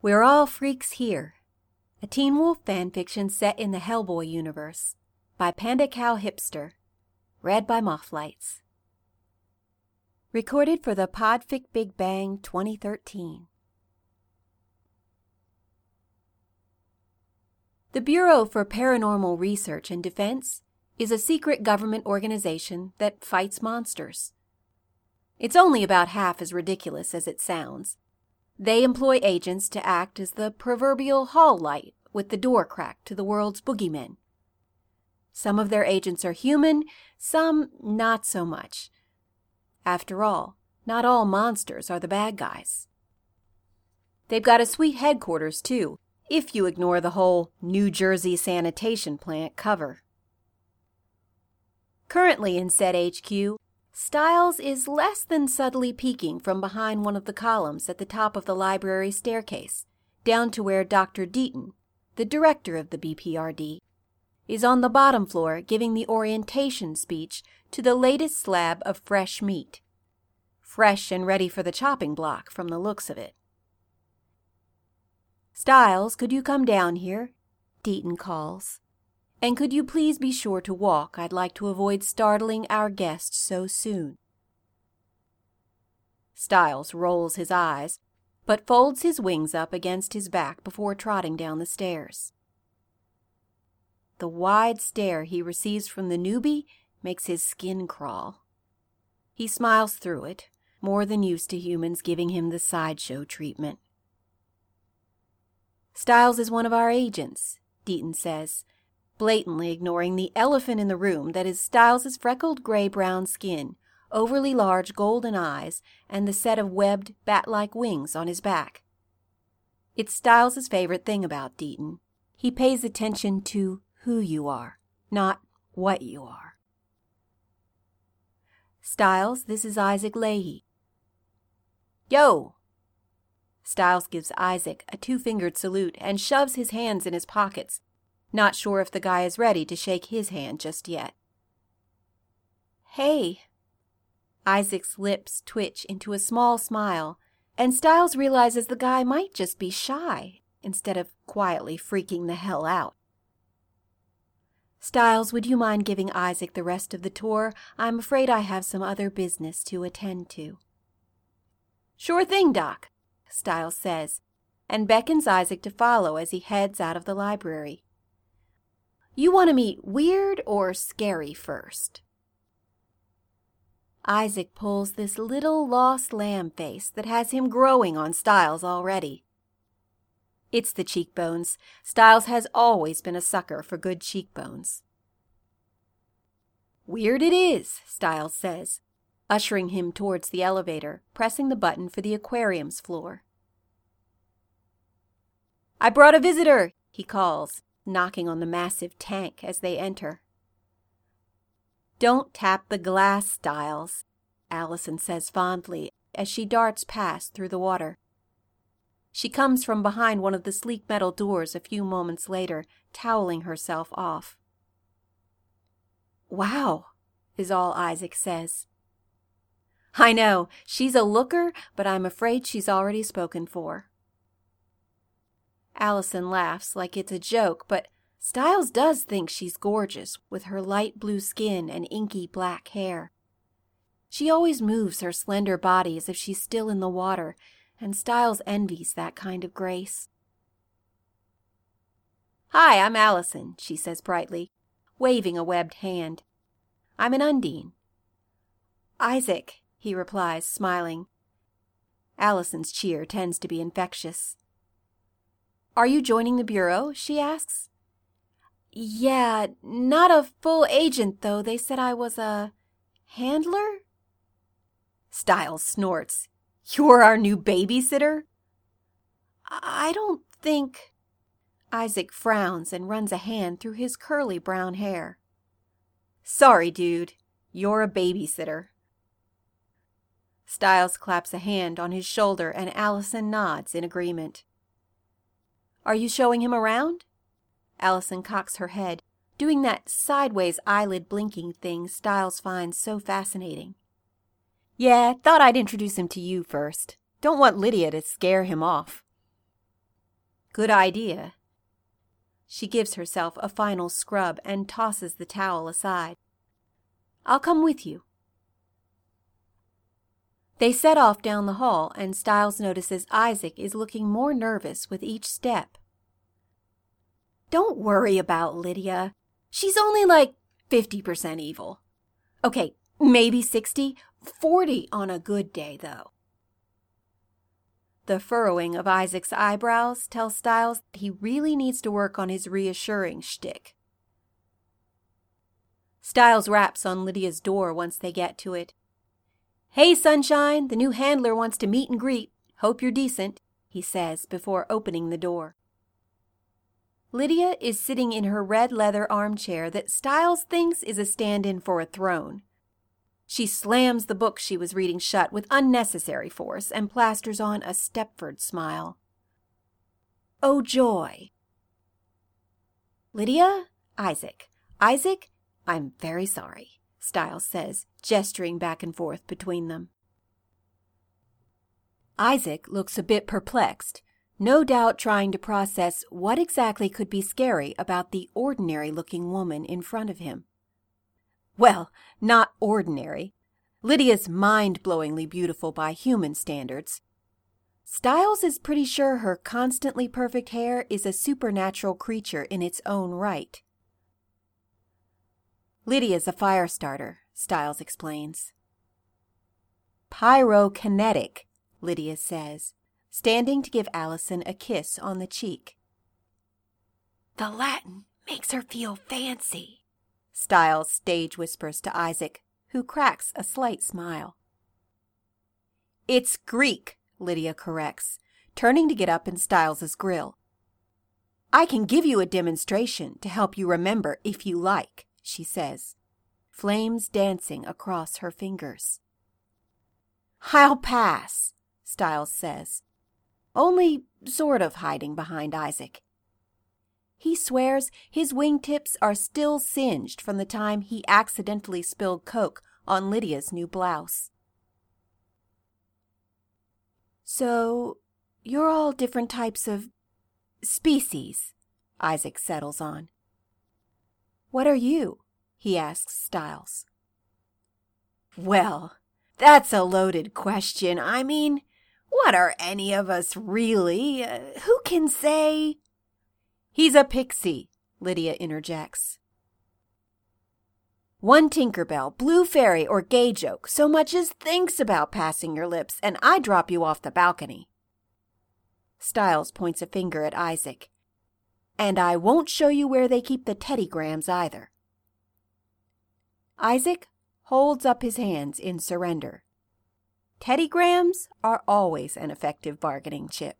We're All Freaks Here, a Teen Wolf fanfiction set in the Hellboy universe, by Panda Cow Hipster, read by Mothlights. Recorded for the Podfic Big Bang 2013. The Bureau for Paranormal Research and Defense is a secret government organization that fights monsters. It's only about half as ridiculous as it sounds. They employ agents to act as the proverbial hall light with the door cracked to the world's boogeymen. Some of their agents are human, some not so much. After all, not all monsters are the bad guys. They've got a sweet headquarters, too, if you ignore the whole New Jersey sanitation plant cover. Currently in said HQ, Styles is less than subtly peeking from behind one of the columns at the top of the library staircase, down to where Dr. Deaton, the director of the BPRD, is on the bottom floor giving the orientation speech to the latest slab of fresh meat. Fresh and ready for the chopping block from the looks of it. "Styles, could you come down here?" Deaton calls. "And could you please be sure to walk? I'd like to avoid startling our guests so soon." Styles rolls his eyes, but folds his wings up against his back before trotting down the stairs. The wide stare he receives from the newbie makes his skin crawl. He smiles through it, more than used to humans giving him the sideshow treatment. "Styles is one of our agents," Deaton says, blatantly ignoring the elephant in the room that is Styles' freckled gray-brown skin, overly large golden eyes, and the set of webbed, bat-like wings on his back. It's Styles' favorite thing about Deaton. He pays attention to who you are, not what you are. "Styles, this is Isaac Leahy." "Yo!" Styles gives Isaac a two-fingered salute and shoves his hands in his pockets, not sure if the guy is ready to shake his hand just yet. "Hey." Isaac's lips twitch into a small smile, and Styles realizes the guy might just be shy instead of quietly freaking the hell out. "Styles, would you mind giving Isaac the rest of the tour? I'm afraid I have some other business to attend to." "Sure thing, Doc," Styles says, and beckons Isaac to follow as he heads out of the library. "You want to meet weird or scary first?" Isaac pulls this little lost lamb face that has him growing on Styles already. It's the cheekbones. Styles has always been a sucker for good cheekbones. "Weird it is," Styles says, ushering him towards the elevator, pressing the button for the aquarium's floor. "I brought a visitor," he calls, knocking on the massive tank as they enter. "Don't tap the glass, Styles," Allison says fondly as she darts past through the water. She comes from behind one of the sleek metal doors a few moments later, toweling herself off. "Wow," is all Isaac says. "I know, she's a looker, but I'm afraid she's already spoken for." Allison laughs like it's a joke, but Styles does think she's gorgeous with her light blue skin and inky black hair. She always moves her slender body as if she's still in the water, and Styles envies that kind of grace. "Hi, I'm Allison," she says brightly, waving a webbed hand. "I'm an Undine." "Isaac," he replies, smiling. Allison's cheer tends to be infectious. "Are you joining the Bureau?" she asks. "Yeah, not a full agent, though. They said I was a handler?" Styles snorts. "You're our new babysitter?" "I don't think—" Isaac frowns and runs a hand through his curly brown hair. "Sorry, dude. You're a babysitter." Styles claps a hand on his shoulder and Allison nods in agreement. "Are you showing him around?" Allison cocks her head, doing that sideways eyelid blinking thing Styles finds so fascinating. "Yeah, thought I'd introduce him to you first. Don't want Lydia to scare him off." Good idea. She gives herself a final scrub and tosses the towel aside. I'll come with you. They set off down the hall, and Stiles notices Isaac is looking more nervous with each step. Don't worry about Lydia. She's only like 50% evil. Okay, maybe 60, 40 on a good day, though. The furrowing of Isaac's eyebrows tells Stiles he really needs to work on his reassuring shtick. Stiles raps on Lydia's door once they get to it. Hey, Sunshine, the new handler wants to meet and greet. Hope you're decent, he says before opening the door. Lydia is sitting in her red leather armchair that Stiles thinks is a stand-in for a throne. She slams the book she was reading shut with unnecessary force and plasters on a Stepford smile. Oh, joy! Lydia? Isaac. Isaac, I'm very sorry, Stiles says, gesturing back and forth between them. Isaac looks a bit perplexed, no doubt trying to process what exactly could be scary about the ordinary-looking woman in front of him. Well, not ordinary. Lydia's mind-blowingly beautiful by human standards. Stiles is pretty sure her constantly perfect hair is a supernatural creature in its own right. Lydia's a fire starter, Stiles explains. Pyrokinetic, Lydia says, standing to give Allison a kiss on the cheek. The Latin makes her feel fancy, Stiles stage whispers to Isaac, who cracks a slight smile. It's Greek, Lydia corrects, turning to get up in Stiles's grill. I can give you a demonstration to help you remember if you like, she says, flames dancing across her fingers. I'll pass, Stiles says, only sort of hiding behind Isaac. He swears his wingtips are still singed from the time he accidentally spilled Coke on Lydia's new blouse. So, you're all different types of species, Isaac settles on. What are you? He asks Stiles. Well, that's a loaded question. I mean, what are any of us really? Who can say? He's a pixie, Lydia interjects. One Tinkerbell, Blue Fairy, or Gay Joke so much as thinks about passing your lips, and I drop you off the balcony. Stiles points a finger at Isaac. And I won't show you where they keep the teddygrams either. Isaac holds up his hands in surrender. Teddygrams are always an effective bargaining chip.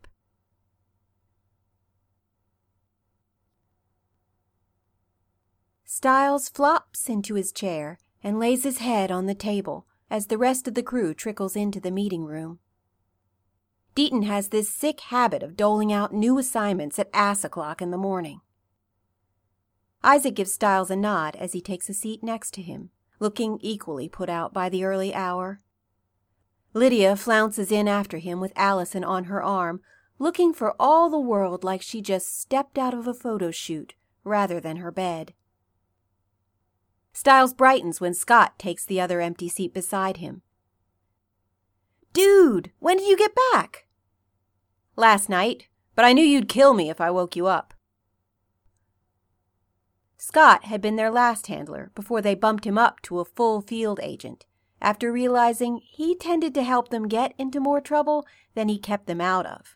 Stiles flops into his chair and lays his head on the table as the rest of the crew trickles into the meeting room. Deaton has this sick habit of doling out new assignments at ass o'clock in the morning. Isaac gives Stiles a nod as he takes a seat next to him, looking equally put out by the early hour. Lydia flounces in after him with Allison on her arm, looking for all the world like she just stepped out of a photo shoot rather than her bed. Stiles brightens when Scott takes the other empty seat beside him. Dude, when did you get back? Last night, but I knew you'd kill me if I woke you up. Scott had been their last handler before they bumped him up to a full field agent, after realizing he tended to help them get into more trouble than he kept them out of.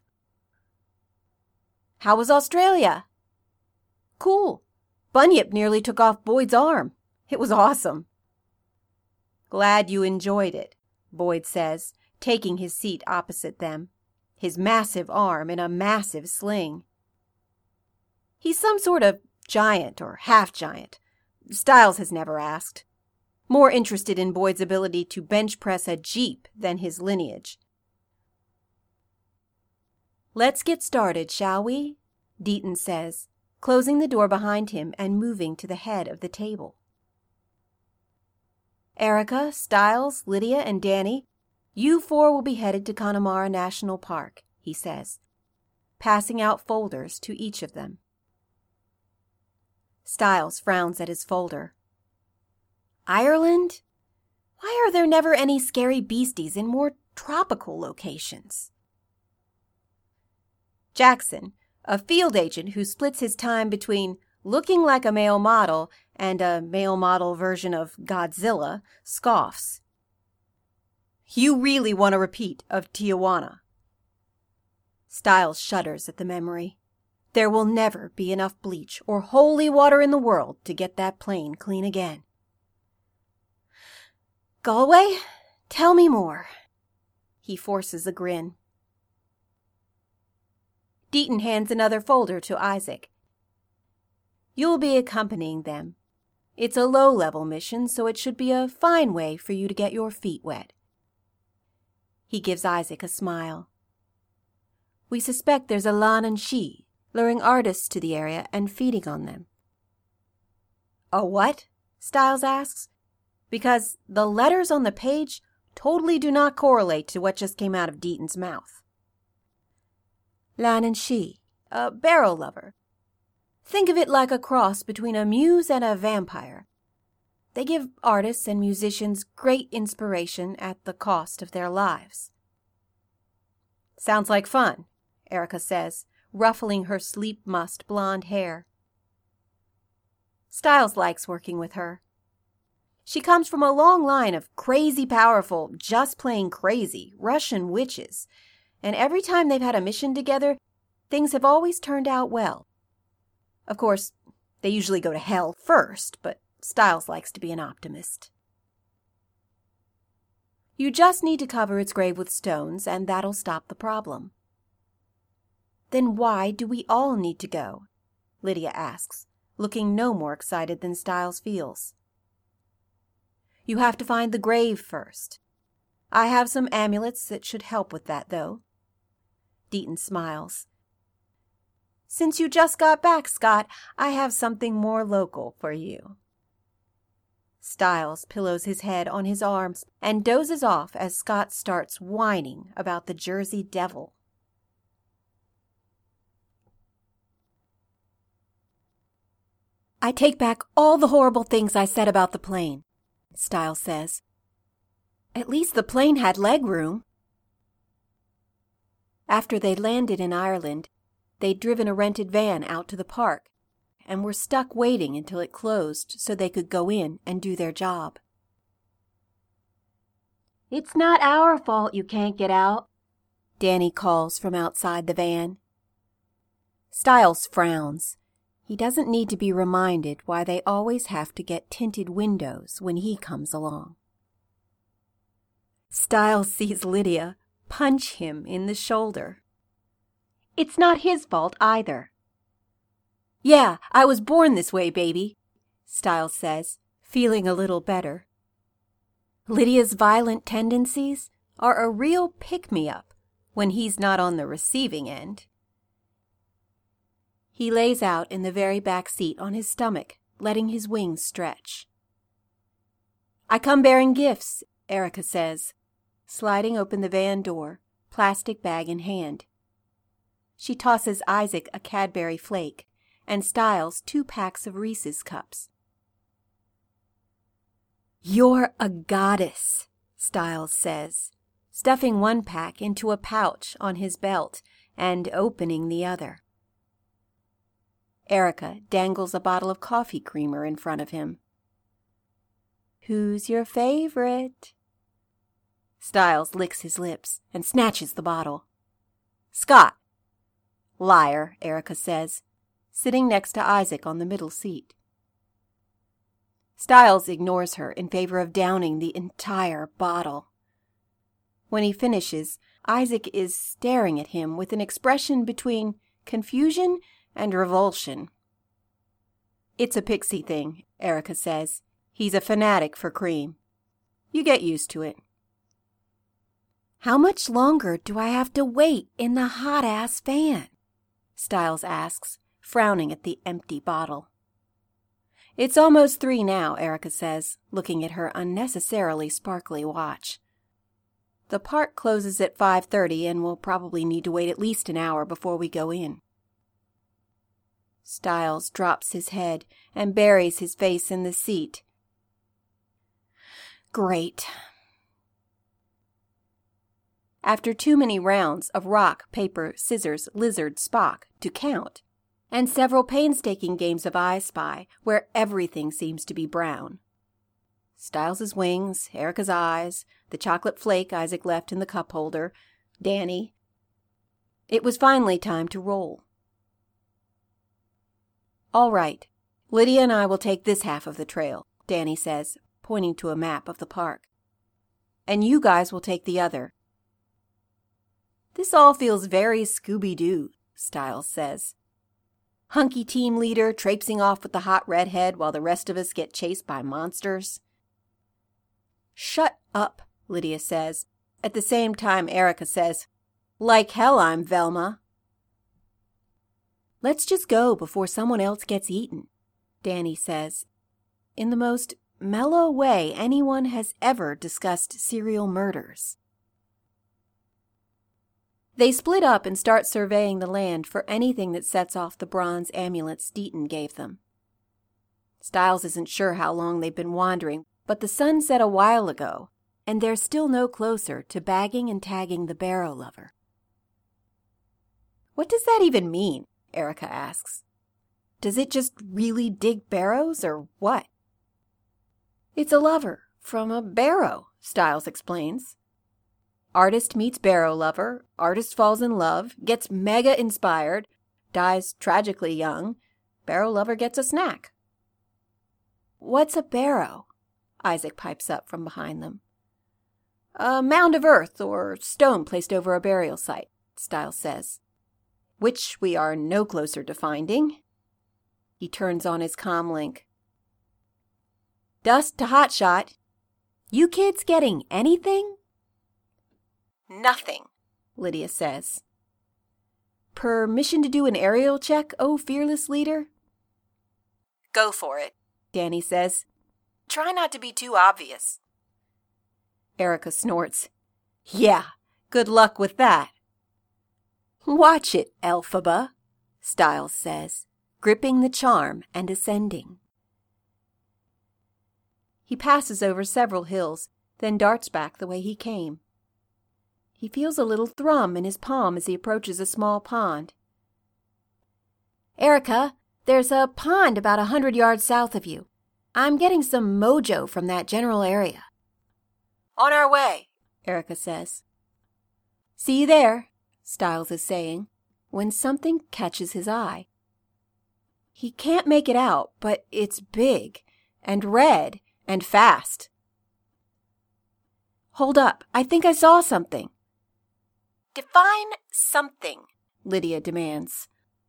How was Australia? Cool. Bunyip nearly took off Boyd's arm. It was awesome. Glad you enjoyed it, Boyd says, taking his seat opposite them, his massive arm in a massive sling. He's some sort of giant or half-giant. Stiles has never asked. More interested in Boyd's ability to bench press a jeep than his lineage. Let's get started, shall we? Deaton says, closing the door behind him and moving to the head of the table. Erica, Stiles, Lydia, and Danny, you four will be headed to Connemara National Park, he says. passing out folders to each of them. Styles frowns at his folder. Ireland? Why are there never any scary beasties in more tropical locations? Jackson, a field agent who splits his time between looking like a male model and a male model version of Godzilla, scoffs. You really want a repeat of Tijuana? Styles shudders at the memory. There will never be enough bleach or holy water in the world to get that plane clean again. Galway, tell me more. He forces a grin. Deaton hands another folder to Isaac. You'll be accompanying them. It's a low-level mission, so it should be a fine way for you to get your feet wet. He gives Isaac a smile. We suspect there's a Lan and Shi, luring artists to the area and feeding on them. A what? Styles asks. Because the letters on the page totally do not correlate to what just came out of Deaton's mouth. Lan and Shi, a barrel lover. Think of it like a cross between a muse and a vampire. They give artists and musicians great inspiration at the cost of their lives. Sounds like fun, Erica says, ruffling her sleep-mussed blonde hair. Styles likes working with her. She comes from a long line of crazy powerful, just plain crazy Russian witches, and every time they've had a mission together, things have always turned out well. Of course, they usually go to hell first, but Styles likes to be an optimist. You just need to cover its grave with stones, and that'll stop the problem. Then why do we all need to go? Lydia asks, looking no more excited than Styles feels. You have to find the grave first. I have some amulets that should help with that, though. Deaton smiles. Since you just got back, Scott, I have something more local for you. Styles pillows his head on his arms and dozes off as Scott starts whining about the Jersey Devil. I take back all the horrible things I said about the plane, Styles says. At least the plane had leg room. After they landed in Ireland, they'd driven a rented van out to the park and were stuck waiting until it closed so they could go in and do their job. It's not our fault you can't get out, Danny calls from outside the van. Styles frowns. He doesn't need to be reminded why they always have to get tinted windows when he comes along. Styles sees Lydia punch him in the shoulder. It's not his fault either. Yeah, I was born this way, baby, Styles says, feeling a little better. Lydia's violent tendencies are a real pick-me-up when he's not on the receiving end. He lays out in the very back seat on his stomach, letting his wings stretch. I come bearing gifts, Erica says, sliding open the van door, plastic bag in hand. She tosses Isaac a Cadbury flake and Styles 2 packs of Reese's cups. You're a goddess, Styles says, stuffing one pack into a pouch on his belt and opening the other. Erica dangles a bottle of coffee creamer in front of him. Who's your favorite? Styles licks his lips and snatches the bottle. Scott. Liar, Erica says, sitting next to Isaac on the middle seat. Styles ignores her in favor of downing the entire bottle. When he finishes, Isaac is staring at him with an expression between confusion and revulsion. It's a Pixie thing, Erica says. He's a fanatic for cream. You get used to it. How much longer do I have to wait in the hot-ass van? Styles asks, frowning at the empty bottle. It's almost 3 now, Erica says, looking at her unnecessarily sparkly watch. The park closes at 5:30 and we'll probably need to wait at least an hour before we go in. Stiles drops his head and buries his face in the seat. Great. After too many rounds of rock, paper, scissors, lizard, Spock to count, and several painstaking games of I Spy where everything seems to be brown. Stiles's wings, Erica's eyes, the chocolate flake Isaac left in the cup holder, Danny. It was finally time to roll. All right, Lydia and I will take this half of the trail, Danny says, pointing to a map of the park. And you guys will take the other. This all feels very Scooby-Doo, Stiles says. Hunky team leader traipsing off with the hot redhead while the rest of us get chased by monsters. Shut up, Lydia says. At the same time, Erica says, like hell I'm Velma. Let's just go before someone else gets eaten, Danny says, in the most mellow way anyone has ever discussed serial murders. They split up and start surveying the land for anything that sets off the bronze amulets Deaton gave them. Stiles isn't sure how long they've been wandering, but the sun set a while ago, and they're still no closer to bagging and tagging the Barrow Lover. What does that even mean? Erica asks. Does it just really dig barrows, or what? It's a lover from a barrow, Stiles explains. Artist meets barrow lover, artist falls in love, gets mega inspired, dies tragically young, barrow lover gets a snack. What's a barrow? Isaac pipes up from behind them. A mound of earth or stone placed over a burial site, Stiles says, which we are no closer to finding. He turns on his comlink. Dust to Hotshot. You kids getting anything? Nothing, Lydia says. Permission to do an aerial check, oh fearless leader? Go for it, Danny says. Try not to be too obvious. Erica snorts. Yeah, good luck with that. Watch it, Elphaba, Stiles says, gripping the charm and ascending. He passes over several hills, then darts back the way he came. He feels a little thrum in his palm as he approaches a small pond. Erica, there's a pond about 100 yards south of you. I'm getting some mojo from that general area. On our way, Erica says. See you there, Stiles is saying, when something catches his eye. He can't make it out, but it's big and red and fast. Hold up, I think I saw something. Define something, Lydia demands.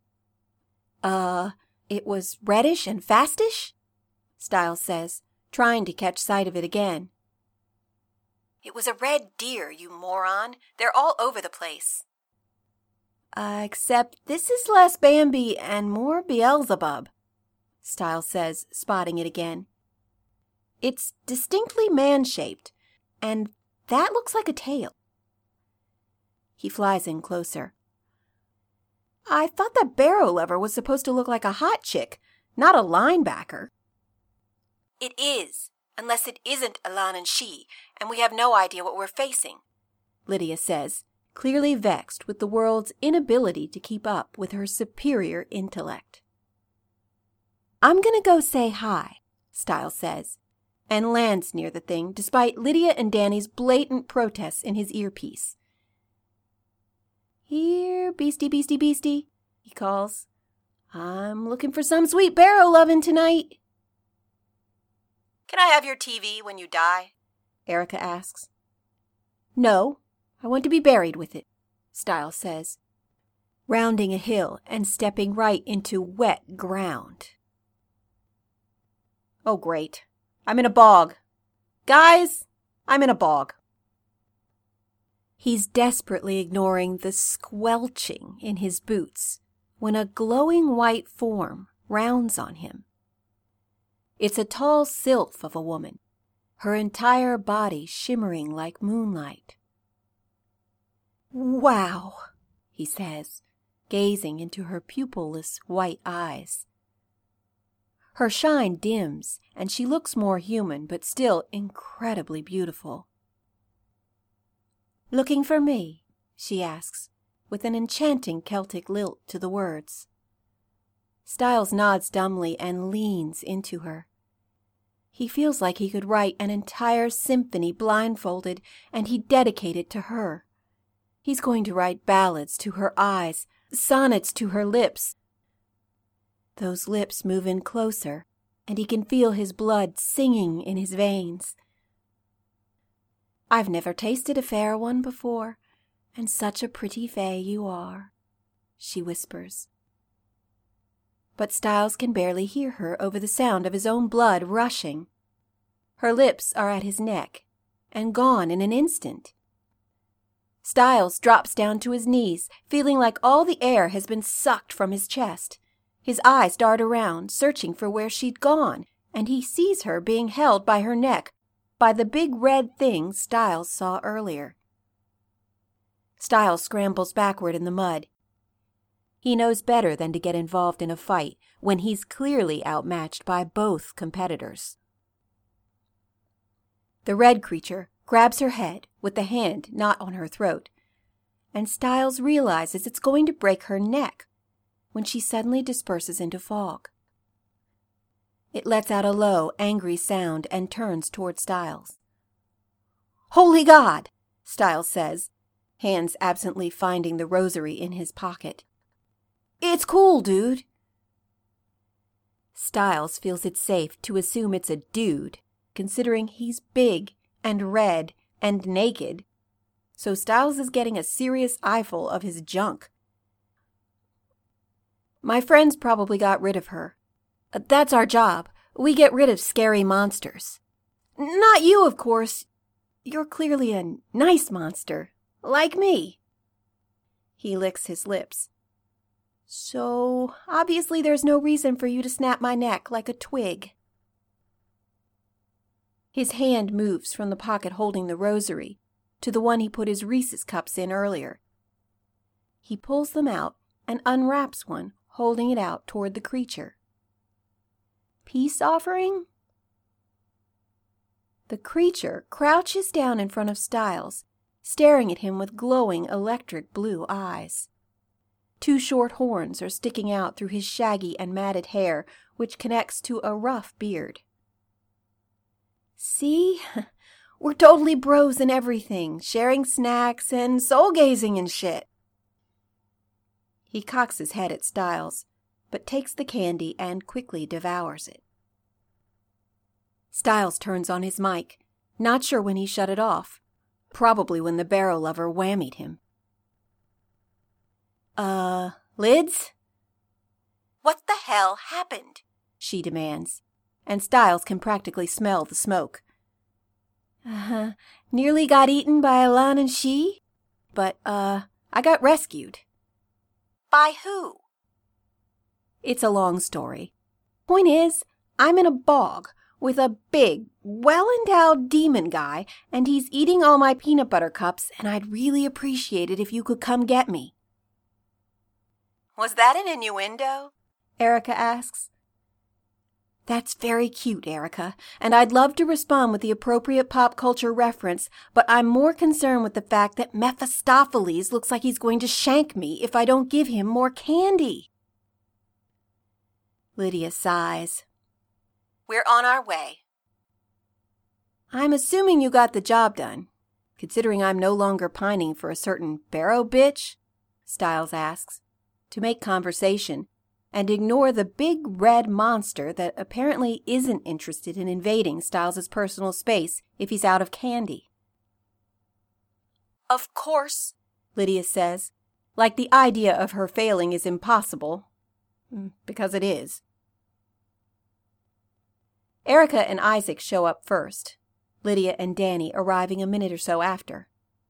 It was reddish and fastish? Stiles says, trying to catch sight of it again. It was a red deer, you moron. They're all over the place. Except this is less Bambi and more Beelzebub, Stiles says, spotting it again. It's distinctly man-shaped, and that looks like a tail. He flies in closer. I thought that Barrow Lover was supposed to look like a hot chick, not a linebacker. It is, unless it isn't Elan and she, and we have no idea what we're facing, Lydia says, clearly vexed with the world's inability to keep up with her superior intellect. I'm going to go say hi, Stiles says, and lands near the thing despite Lydia and Danny's blatant protests in his earpiece. Here, beastie, beastie, beastie, he calls. I'm looking for some sweet barrow lovin' tonight. Can I have your TV when you die? Erica asks. No, I want to be buried with it, Stiles says, rounding a hill and stepping right into wet ground. Oh, great. I'm in a bog. Guys, I'm in a bog. He's desperately ignoring the squelching in his boots when a glowing white form rounds on him. It's a tall sylph of a woman, her entire body shimmering like moonlight. "Wow," he says, gazing into her pupilless white eyes. Her shine dims, and she looks more human, but still incredibly beautiful. "Looking for me?" she asks, with an enchanting Celtic lilt to the words. Styles nods dumbly and leans into her. He feels like he could write an entire symphony blindfolded, and he'd dedicate it to her. He's going to write ballads to her eyes, sonnets to her lips. Those lips move in closer, and he can feel his blood singing in his veins. "I've never tasted a fair one before, and such a pretty fay you are," she whispers. But Styles can barely hear her over the sound of his own blood rushing. Her lips are at his neck, and gone in an instant. Styles drops down to his knees, feeling like all the air has been sucked from his chest. His eyes dart around, searching for where she'd gone, and he sees her being held by her neck, by the big red thing Styles saw earlier. Styles scrambles backward in the mud. He knows better than to get involved in a fight when he's clearly outmatched by both competitors. The red creature grabs her head with the hand not on her throat, and Styles realizes it's going to break her neck when she suddenly disperses into fog. It lets out a low, angry sound and turns toward Styles. "Holy God!" Styles says, hands absently finding the rosary in his pocket. "It's cool, dude." Styles feels it safe to assume it's a dude, considering he's big and red and naked. So Styles is getting a serious eyeful of his junk. "My friends probably got rid of her. That's our job. We get rid of scary monsters. Not you, of course. You're clearly a nice monster, like me." He licks his lips. "So, obviously there's no reason for you to snap my neck like a twig." His hand moves from the pocket holding the rosary to the one he put his Reese's cups in earlier. He pulls them out and unwraps one, holding it out toward the creature. "Peace offering?" The creature crouches down in front of Styles, staring at him with glowing electric blue eyes. 2 short horns are sticking out through his shaggy and matted hair, which connects to a rough beard. "See? We're totally bros in everything, sharing snacks and soul-gazing and shit." He cocks his head at Styles, but takes the candy and quickly devours it. Styles turns on his mic, not sure when he shut it off, probably when the barrow lover whammied him. Lids?" "What the hell happened?" she demands, and Styles can practically smell the smoke. Nearly got eaten by Alan and she, but, I got rescued." "By who?" "It's a long story. Point is, I'm in a bog with a big, well-endowed demon guy, and he's eating all my peanut butter cups, and I'd really appreciate it if you could come get me." "Was that an innuendo?" Erica asks. "That's very cute, Erica, and I'd love to respond with the appropriate pop culture reference, but I'm more concerned with the fact that Mephistopheles looks like he's going to shank me if I don't give him more candy." Lydia sighs. "We're on our way." "I'm assuming you got the job done, considering I'm no longer pining for a certain barrow bitch?" Styles asks, to make conversation and ignore the big red monster that apparently isn't interested in invading Styles' personal space if he's out of candy. "Of course," Lydia says, like the idea of her failing is impossible, because it is. Erica and Isaac show up first, Lydia and Danny arriving a minute or so after.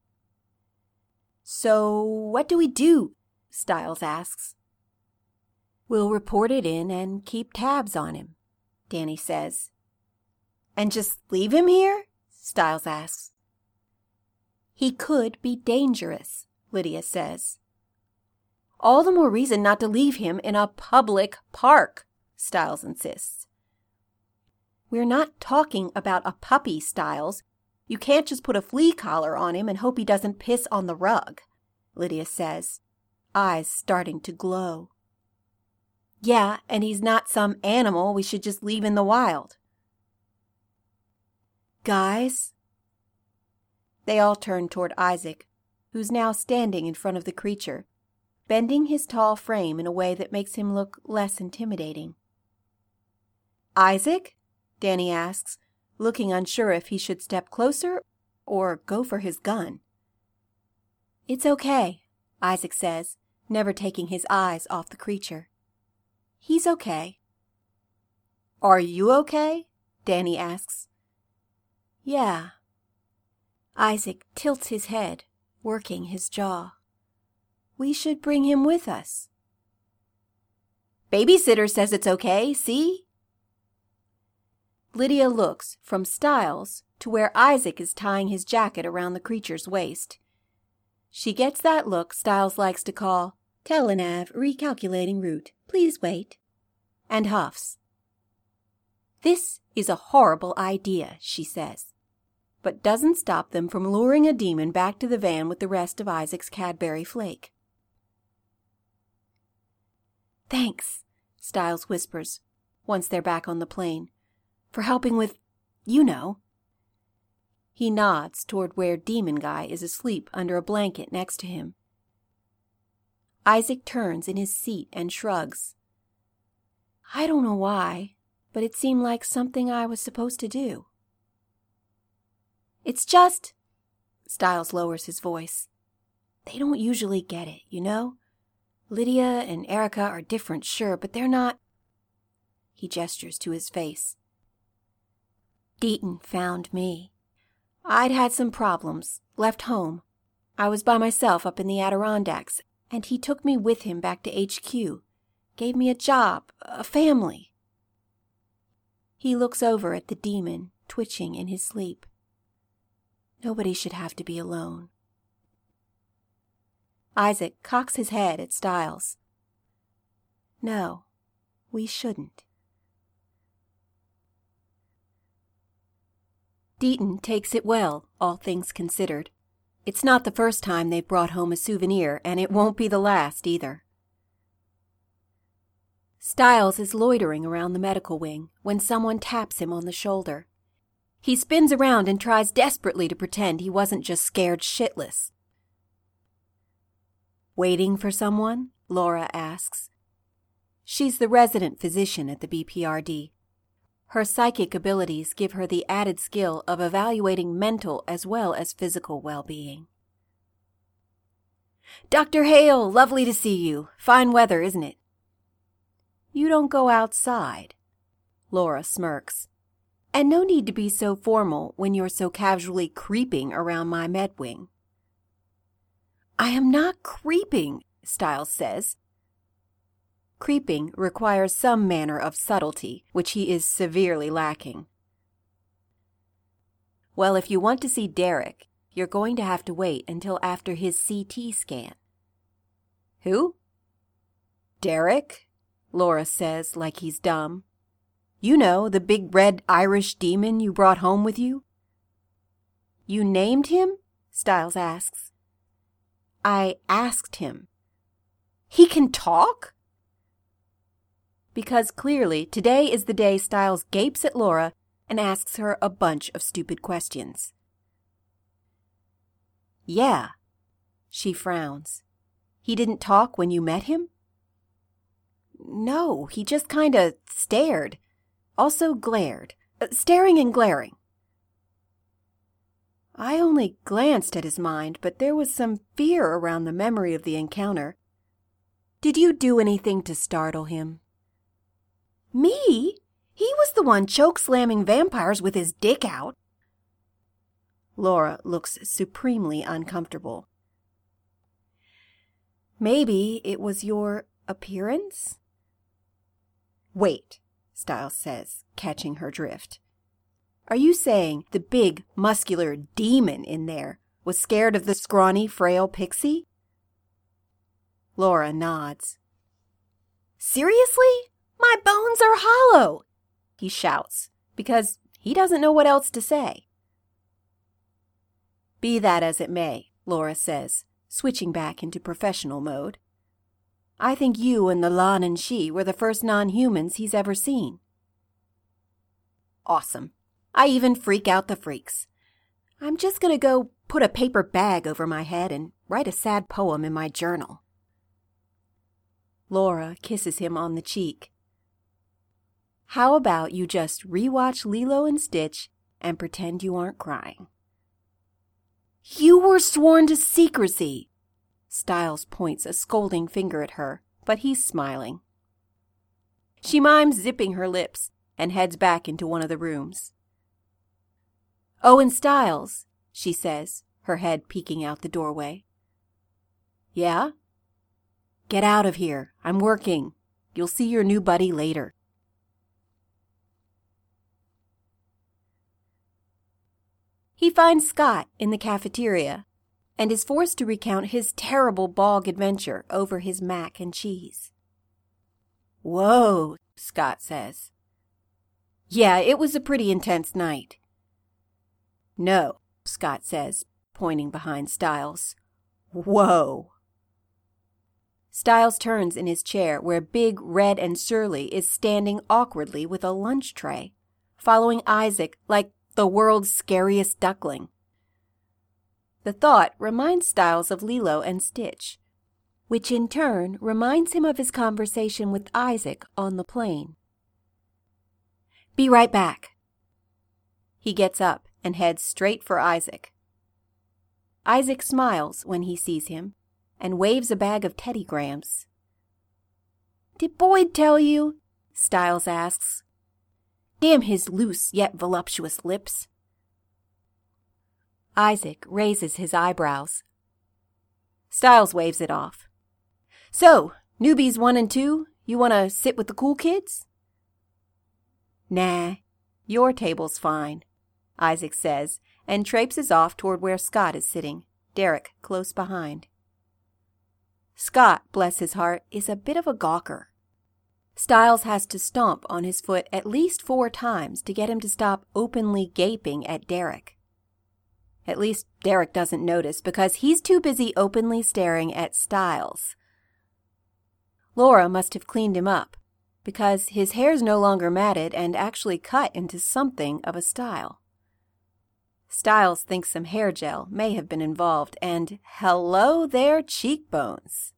"So, what do we do?" Styles asks. "We'll report it in and keep tabs on him," Danny says. "And just leave him here?" Styles asks. "He could be dangerous," Lydia says. All the more reason not to leave him in a public park, Stiles insists. We're not talking about a puppy, Stiles. You can't just put a flea collar on him and hope he doesn't piss on the rug, Lydia says, eyes starting to glow. Yeah, and he's not some animal we should just leave in the wild. Guys? They all turn toward Isaac, who's now standing in front of the creature, bending his tall frame in a way that makes him look less intimidating. Isaac? Danny asks, looking unsure if he should step closer or go for his gun. It's okay, Isaac says, never taking his eyes off the creature. He's okay. Are you okay? Danny asks. Yeah. Isaac tilts his head, working his jaw. We should bring him with us. Babysitter says it's okay, see? Lydia looks from Stiles to where Isaac is tying his jacket around the creature's waist. She gets that look Stiles likes to call, Telinav recalculating route. Please wait. And huffs. This is a horrible idea, she says, but doesn't stop them from luring a demon back to the van with the rest of Isaac's Cadbury flake. Thanks, Stiles whispers, once they're back on the plane, for helping with, you know. He nods toward where Demon Guy is asleep under a blanket next to him. Isaac turns in his seat and shrugs. I don't know why, but it seemed like something I was supposed to do. It's just, Stiles lowers his voice. They don't usually get it, you know? Lydia and Erica are different, sure, but they're not. He gestures to his face. Deaton found me. I'd had some problems, left home. I was by myself up in the Adirondacks, and he took me with him back to HQ, gave me a job, a family. He looks over at the demon, twitching in his sleep. Nobody should have to be alone. Isaac cocks his head at Stiles. No, we shouldn't. Deaton takes it well, all things considered. It's not the first time they've brought home a souvenir, and it won't be the last either. Stiles is loitering around the medical wing when someone taps him on the shoulder. He spins around and tries desperately to pretend he wasn't just scared shitless. Waiting for someone? Laura asks. She's the resident physician at the BPRD. Her psychic abilities give her the added skill of evaluating mental as well as physical well-being. Dr. Hale, lovely to see you. Fine weather, isn't it? You don't go outside. Laura smirks. And no need to be so formal when you're so casually creeping around my med wing. I am not creeping, Stiles says. Creeping requires some manner of subtlety, which he is severely lacking. Well, if you want to see Derek, you're going to have to wait until after his CT scan. Who? Derek? Laura says like he's dumb. You know, the big red Irish demon you brought home with you? You named him? Stiles asks. I asked him. He can talk? Because clearly today is the day Stiles gapes at Laura and asks her a bunch of stupid questions. Yeah. She frowns. He didn't talk when you met him? No, he just kinda stared. Also glared. Staring and glaring. I only glanced at his mind, but there was some fear around the memory of the encounter. Did you do anything to startle him? Me? He was the one choke-slamming vampires with his dick out. Laura looks supremely uncomfortable. Maybe it was your appearance? Wait, Stiles says, catching her drift. Are you saying the big, muscular demon in there was scared of the scrawny, frail pixie? Laura nods. Seriously? My bones are hollow, he shouts, because he doesn't know what else to say. Be that as it may, Laura says, switching back into professional mode. I think you and the Lan and Shi were the first non-humans he's ever seen. Awesome. I even freak out the freaks. I'm just going to go put a paper bag over my head and write a sad poem in my journal. Laura kisses him on the cheek. How about you just rewatch Lilo and Stitch and pretend you aren't crying? You were sworn to secrecy. Styles points a scolding finger at her, but he's smiling. She mimes zipping her lips and heads back into one of the rooms. Oh, and Styles, she says, her head peeking out the doorway. Yeah? Get out of here. I'm working. You'll see your new buddy later. He finds Scott in the cafeteria and is forced to recount his terrible bog adventure over his mac and cheese. Whoa, Scott says. Yeah, it was a pretty intense night. No, Scott says, pointing behind Styles. Whoa. Styles turns in his chair where Big, Red, and Surly is standing awkwardly with a lunch tray, following Isaac like the world's scariest duckling. The thought reminds Styles of Lilo and Stitch, which in turn reminds him of his conversation with Isaac on the plane. Be right back. He gets up and heads straight for Isaac. Isaac smiles when he sees him and waves a bag of Teddy Grahams. Did Boyd tell you? Styles asks. Damn his loose yet voluptuous lips. Isaac raises his eyebrows. Styles waves it off. So, newbies 1 and 2, you want to sit with the cool kids? Nah, your table's fine, Isaac says, and traipses off toward where Scott is sitting, Derek close behind. Scott, bless his heart, is a bit of a gawker. Styles has to stomp on his foot at least 4 times to get him to stop openly gaping at Derek. At least Derek doesn't notice because he's too busy openly staring at Styles. Laura must have cleaned him up because his hair's no longer matted and actually cut into something of a style. Styles thinks some hair gel may have been involved, and hello there, cheekbones.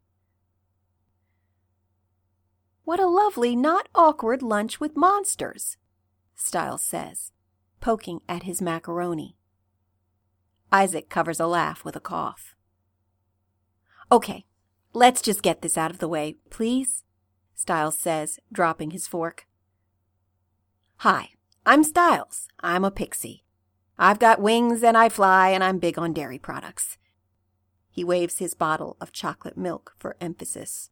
What a lovely, not awkward lunch with monsters, Styles says, poking at his macaroni. Isaac covers a laugh with a cough. Okay, let's just get this out of the way, please, Styles says, dropping his fork. Hi, I'm Styles. I'm a pixie. I've got wings and I fly and I'm big on dairy products. He waves his bottle of chocolate milk for emphasis.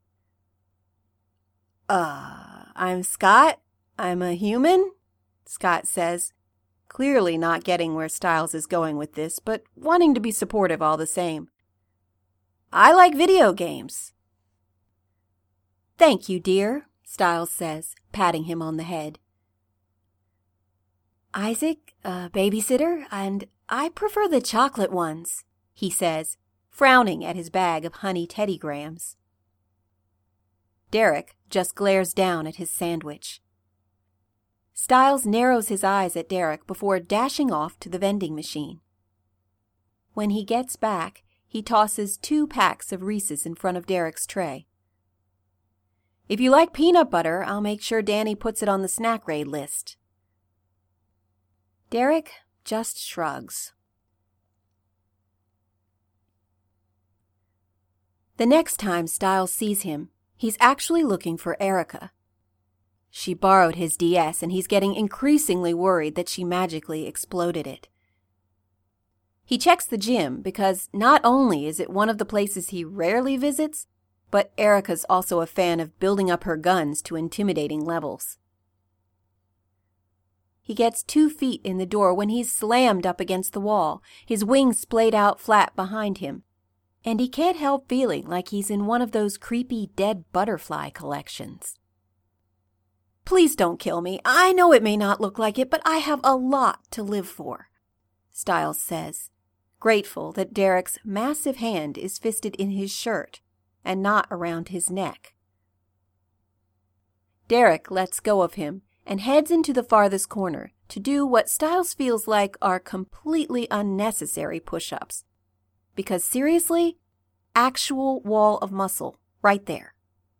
I'm Scott. I'm a human, Scott says, clearly not getting where Styles is going with this, but wanting to be supportive all the same. I like video games. Thank you, dear, Styles says, patting him on the head. Isaac, a babysitter, and I prefer the chocolate ones, he says, frowning at his bag of honey Teddy Grahams. Derek just glares down at his sandwich. Styles narrows his eyes at Derek before dashing off to the vending machine. When he gets back, he tosses 2 packs of Reese's in front of Derek's tray. If you like peanut butter, I'll make sure Danny puts it on the snack raid list. Derek just shrugs. The next time Styles sees him, he's actually looking for Erica. She borrowed his DS, and he's getting increasingly worried that she magically exploded it. He checks the gym because not only is it one of the places he rarely visits, but Erica's also a fan of building up her guns to intimidating levels. He gets 2 feet in the door when he's slammed up against the wall, his wings splayed out flat behind him. and he can't help feeling like he's in one of those creepy dead butterfly collections. "Please don't kill me. I know it may not look like it, but I have a lot to live for," Stiles says, grateful that Derek's massive hand is fisted in his shirt and not around his neck. Derek lets go of him and heads into the farthest corner to do what Stiles feels like are completely unnecessary push-ups. Because seriously, actual wall of muscle right there.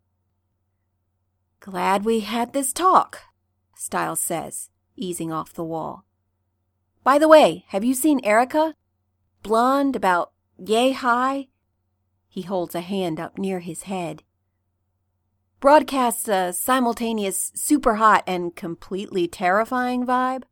"Glad we had this talk," Stiles says, easing off the wall. "By the way, have you seen Erica? Blonde, about yay high?" He holds a hand up near his head. "Broadcasts a simultaneous super hot and completely terrifying vibe."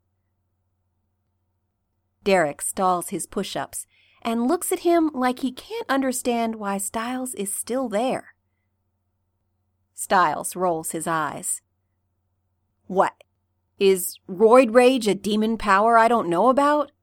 Derek stalls his push-ups and looks at him like he can't understand why Stiles is still there. Stiles rolls his eyes. "What? Is roid rage a demon power I don't know about?"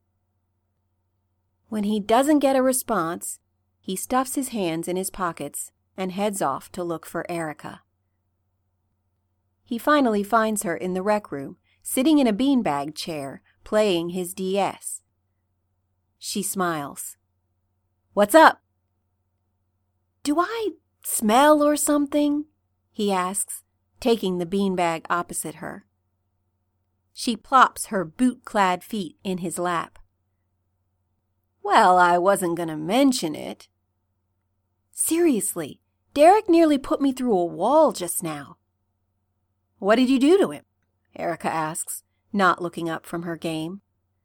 When he doesn't get a response, he stuffs his hands in his pockets and heads off to look for Erica. He finally finds her in the rec room, sitting in a beanbag chair, playing his DS. She smiles. "What's up?" "Do I smell or something?" he asks, taking the beanbag opposite her. She plops her boot-clad feet in his lap. "Well, I wasn't gonna mention it." "Seriously, Derek nearly put me through a wall just now." "What did you do to him?" Erica asks, not looking up from her game.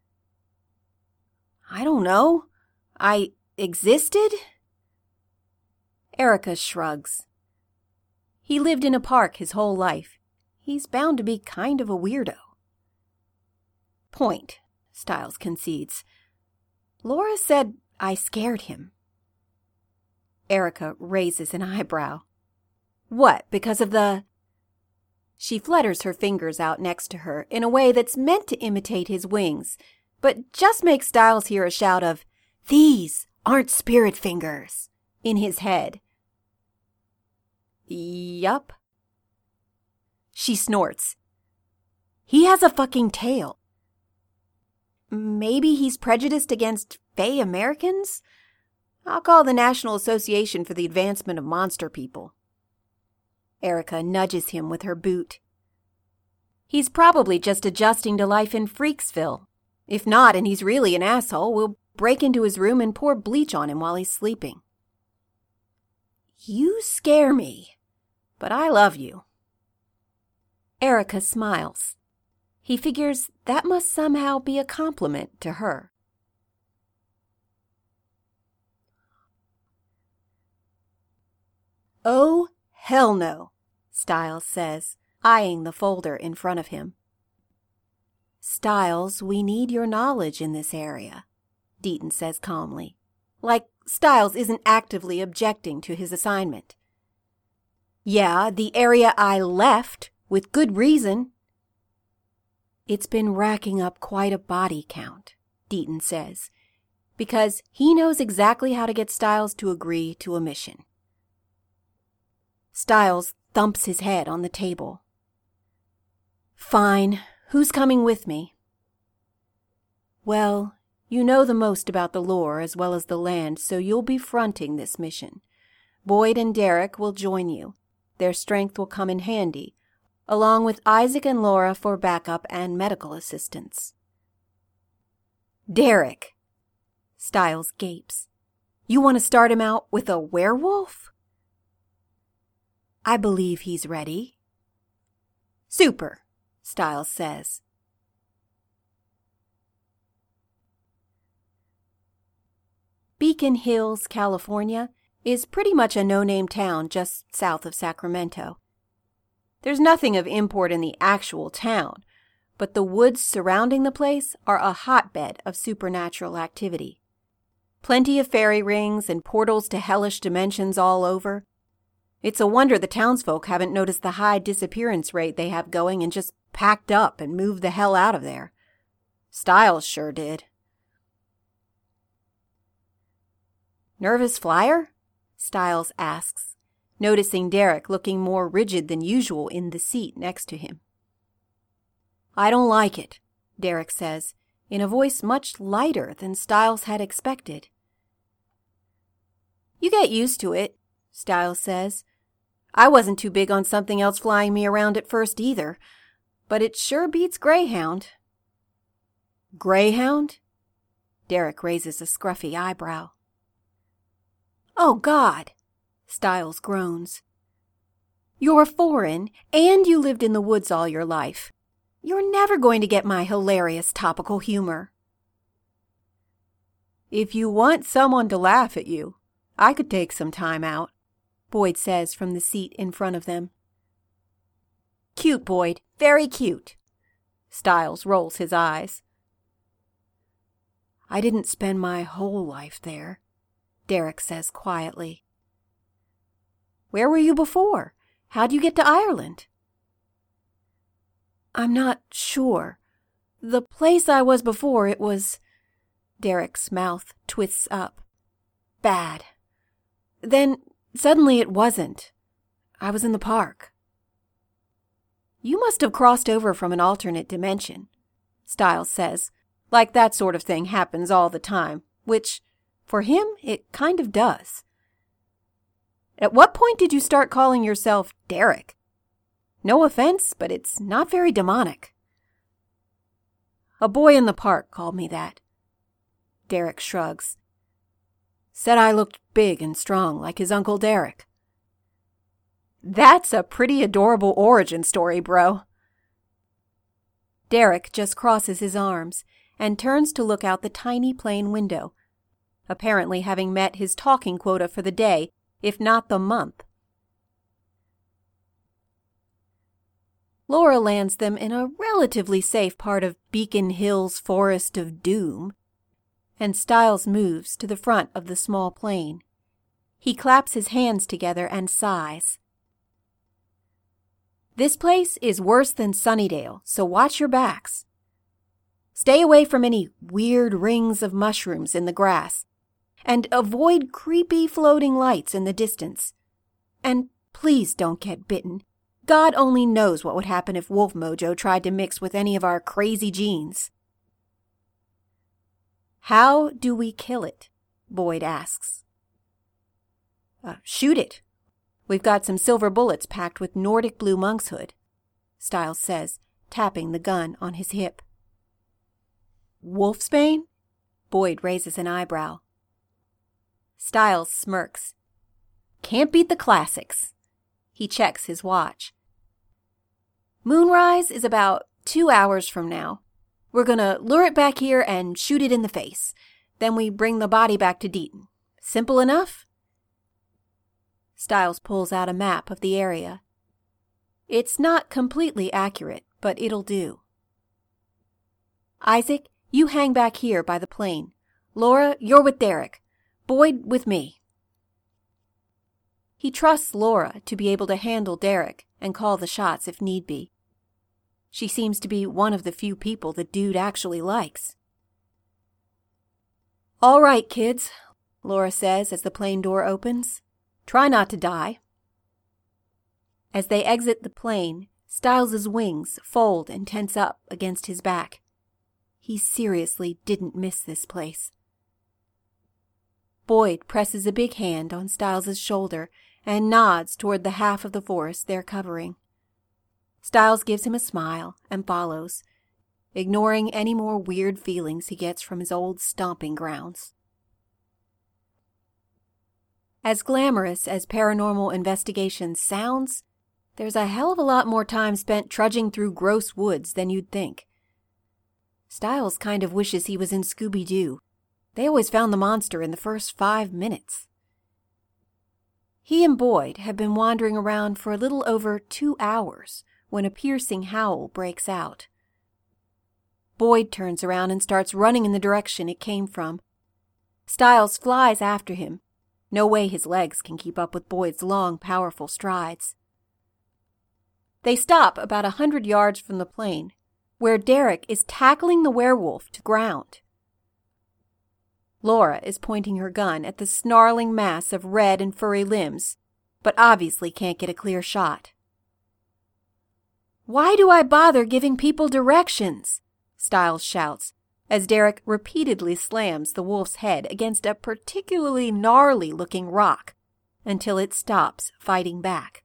"I don't know. I existed?" Erica shrugs. He lived in a park his whole life. He's bound to be kind of a weirdo. "Point," Stiles concedes. "Laura said I scared him." Erica raises an eyebrow. "What, because of the—" She flutters her fingers out next to her in a way that's meant to imitate his wings, but just makes Stiles hear a shout of, "These aren't spirit fingers," in his head. "Yup." She snorts. "He has a fucking tail." "Maybe he's prejudiced against Fey Americans? I'll call the National Association for the Advancement of Monster People." Erica nudges him with her boot. "He's probably just adjusting to life in Freaksville. If not, and he's really an asshole, we'll break into his room and pour bleach on him while he's sleeping." "You scare me, but I love you." Erica smiles. He figures that must somehow be a compliment to her. "Oh, hell no," Stiles says, eyeing the folder in front of him. "Stiles, we need your knowledge in this area," Deaton says calmly, like Stiles isn't actively objecting to his assignment. "Yeah, the area I left, with good reason." "It's been racking up quite a body count," Deaton says, because he knows exactly how to get Stiles to agree to a mission. Stiles thumps his head on the table. "Fine. Who's coming with me?" "Well, you know the most about the lore as well as the land, so you'll be fronting this mission. Boyd and Derek will join you. Their strength will come in handy, along with Isaac and Laura for backup and medical assistance." "Derek!" Stiles gapes. "You want to start him out with a werewolf?" "I believe he's ready." "Super," Stiles says. Beacon Hills, California, is pretty much a no-name town just south of Sacramento. There's nothing of import in the actual town, but the woods surrounding the place are a hotbed of supernatural activity. Plenty of fairy rings and portals to hellish dimensions all over. It's a wonder the townsfolk haven't noticed the high disappearance rate they have going and just packed up and moved the hell out of there. Stiles sure did. Nervous flyer? Stiles asks, noticing Derek looking more rigid than usual in the seat next to him. I don't like it, Derek says, in a voice much lighter than Stiles had expected. You get used to it, Stiles says. I wasn't too big on something else flying me around at first either, but it sure beats Greyhound. Greyhound? Derek raises a scruffy eyebrow. Oh, God, Stiles groans. You're foreign, and you lived in the woods all your life. You're never going to get my hilarious topical humor. If you want someone to laugh at you, I could take some time out, Boyd says from the seat in front of them. Cute, Boyd, very cute. Stiles rolls his eyes. I didn't spend my whole life there, Derek says quietly. Where were you before? How'd you get to Ireland? I'm not sure. The place I was before, it was... Derek's mouth twists up. Bad. Then, suddenly it wasn't. I was in the park. You must have crossed over from an alternate dimension, Stiles says, like that sort of thing happens all the time, which, for him, it kind of does. At what point did you start calling yourself Derek? No offense, but it's not very demonic. A boy in the park called me that. Derek shrugs. Said I looked big and strong like his Uncle Derek. That's a pretty adorable origin story, bro. Derek just crosses his arms and turns to look out the tiny plane window, apparently having met his talking quota for the day, if not the month. Laura lands them in a relatively safe part of Beacon Hill's Forest of Doom, and Stiles moves to the front of the small plane. He claps his hands together and sighs. This place is worse than Sunnydale, so watch your backs. Stay away from any weird rings of mushrooms in the grass, and avoid creepy floating lights in the distance. And please don't get bitten. God only knows what would happen if Wolf Mojo tried to mix with any of our crazy genes. How do we kill it? Boyd asks. Shoot it. We've got some silver bullets packed with Nordic blue monkshood, Stiles says, tapping the gun on his hip. Wolfsbane? Boyd raises an eyebrow. Stiles smirks. Can't beat the classics. He checks his watch. Moonrise is about 2 hours from now. We're gonna lure it back here and shoot it in the face. Then we bring the body back to Deaton. Simple enough? Stiles pulls out a map of the area. It's not completely accurate, but it'll do. Isaac, you hang back here by the plane. Laura, you're with Derek. Boyd with me. He trusts Laura to be able to handle Derek and call the shots if need be. She seems to be one of the few people the dude actually likes. All right, kids, Laura says as the plane door opens. Try not to die. As they exit the plane, Stiles' wings fold and tense up against his back. He seriously didn't miss this place. Boyd presses a big hand on Stiles' shoulder and nods toward the half of the forest they're covering. Stiles gives him a smile and follows, ignoring any more weird feelings he gets from his old stomping grounds. As glamorous as paranormal investigation sounds, there's a hell of a lot more time spent trudging through gross woods than you'd think. Stiles kind of wishes he was in Scooby-Doo. They always found the monster in the first 5 minutes. He and Boyd have been wandering around for a little over 2 hours when a piercing howl breaks out. Boyd turns around and starts running in the direction it came from. Stiles flies after him. No way his legs can keep up with Boyd's long, powerful strides. They stop about 100 yards from the plane, where Derek is tackling the werewolf to ground. Laura is pointing her gun at the snarling mass of red and furry limbs, but obviously can't get a clear shot. "Why do I bother giving people directions?" Stiles shouts, as Derek repeatedly slams the wolf's head against a particularly gnarly-looking rock until it stops fighting back.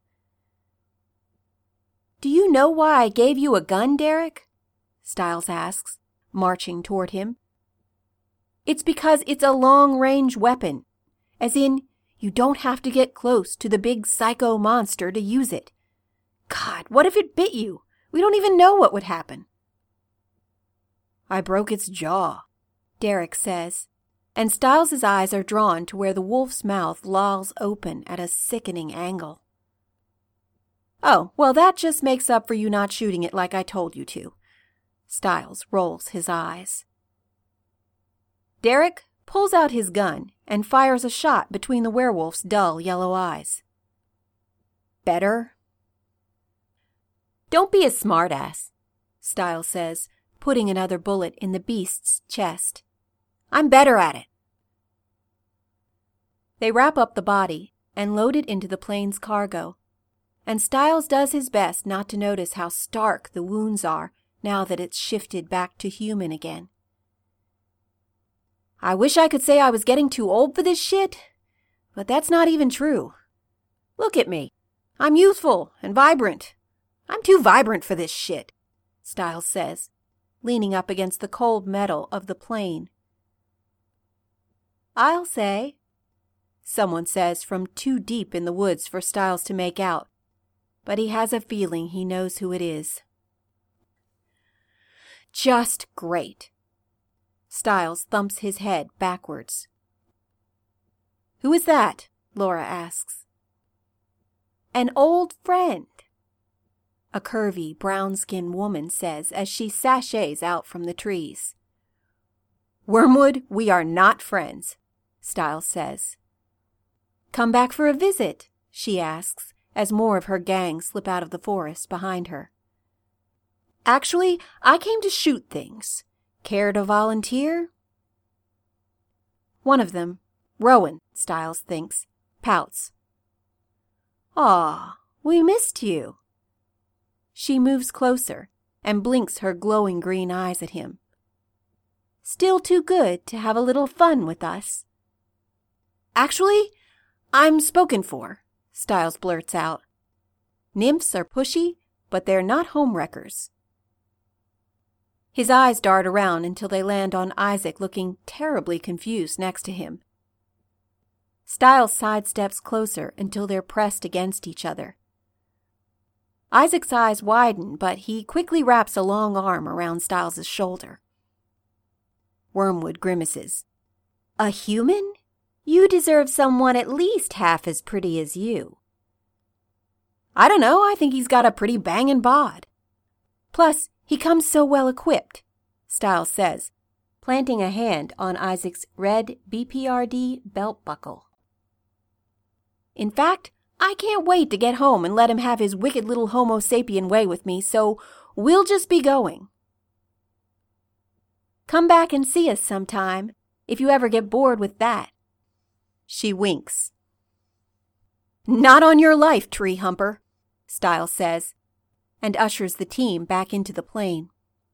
"Do you know why I gave you a gun, Derek?" Stiles asks, marching toward him. "It's because it's a long-range weapon, as in you don't have to get close to the big psycho monster to use it. God, what if it bit you? We don't even know what would happen." "I broke its jaw," Derek says, and Stiles' eyes are drawn to where the wolf's mouth lolls open at a sickening angle. "Oh, well, that just makes up for you not shooting it like I told you to." Stiles rolls his eyes. Derek pulls out his gun and fires a shot between the werewolf's dull yellow eyes. "Better?" "Don't be a smartass," Stiles says, putting another bullet in the beast's chest. "I'm better at it." They wrap up the body and load it into the plane's cargo, and Stiles does his best not to notice how stark the wounds are now that it's shifted back to human again. "I wish I could say I was getting too old for this shit, but that's not even true. Look at me. I'm youthful and vibrant. I'm too vibrant for this shit," Stiles says, leaning up against the cold metal of the plane. "I'll say," someone says from too deep in the woods for Stiles to make out, but he has a feeling he knows who it is. "Just great." Stiles thumps his head backwards. "Who is that?" Laura asks. "An old friend," a curvy, brown-skinned woman says as she sashays out from the trees. "Wormwood, we are not friends," Stiles says. "Come back for a visit?" she asks as more of her gang slip out of the forest behind her. "Actually, I came to shoot things. Care to volunteer?" One of them, Rowan, Stiles thinks, pouts. "Aw, we missed you." She moves closer and blinks her glowing green eyes at him. "Still too good to have a little fun with us?" "Actually, I'm spoken for," Stiles blurts out. Nymphs are pushy, but they're not homewreckers. His eyes dart around until they land on Isaac looking terribly confused next to him. Stiles sidesteps closer until they're pressed against each other. Isaac's eyes widen, but he quickly wraps a long arm around Stiles' shoulder. Wormwood grimaces. "A human? You deserve someone at least half as pretty as you." "I don't know, I think he's got a pretty bangin' bod. Plus, he comes so well equipped," Stiles says, planting a hand on Isaac's red BPRD belt buckle. "In fact, I can't wait to get home and let him have his wicked little Homo sapien way with me, so we'll just be going." "Come back and see us sometime, if you ever get bored with that." She winks. "Not on your life, tree humper," Stiles says, and ushers the team back into the plane.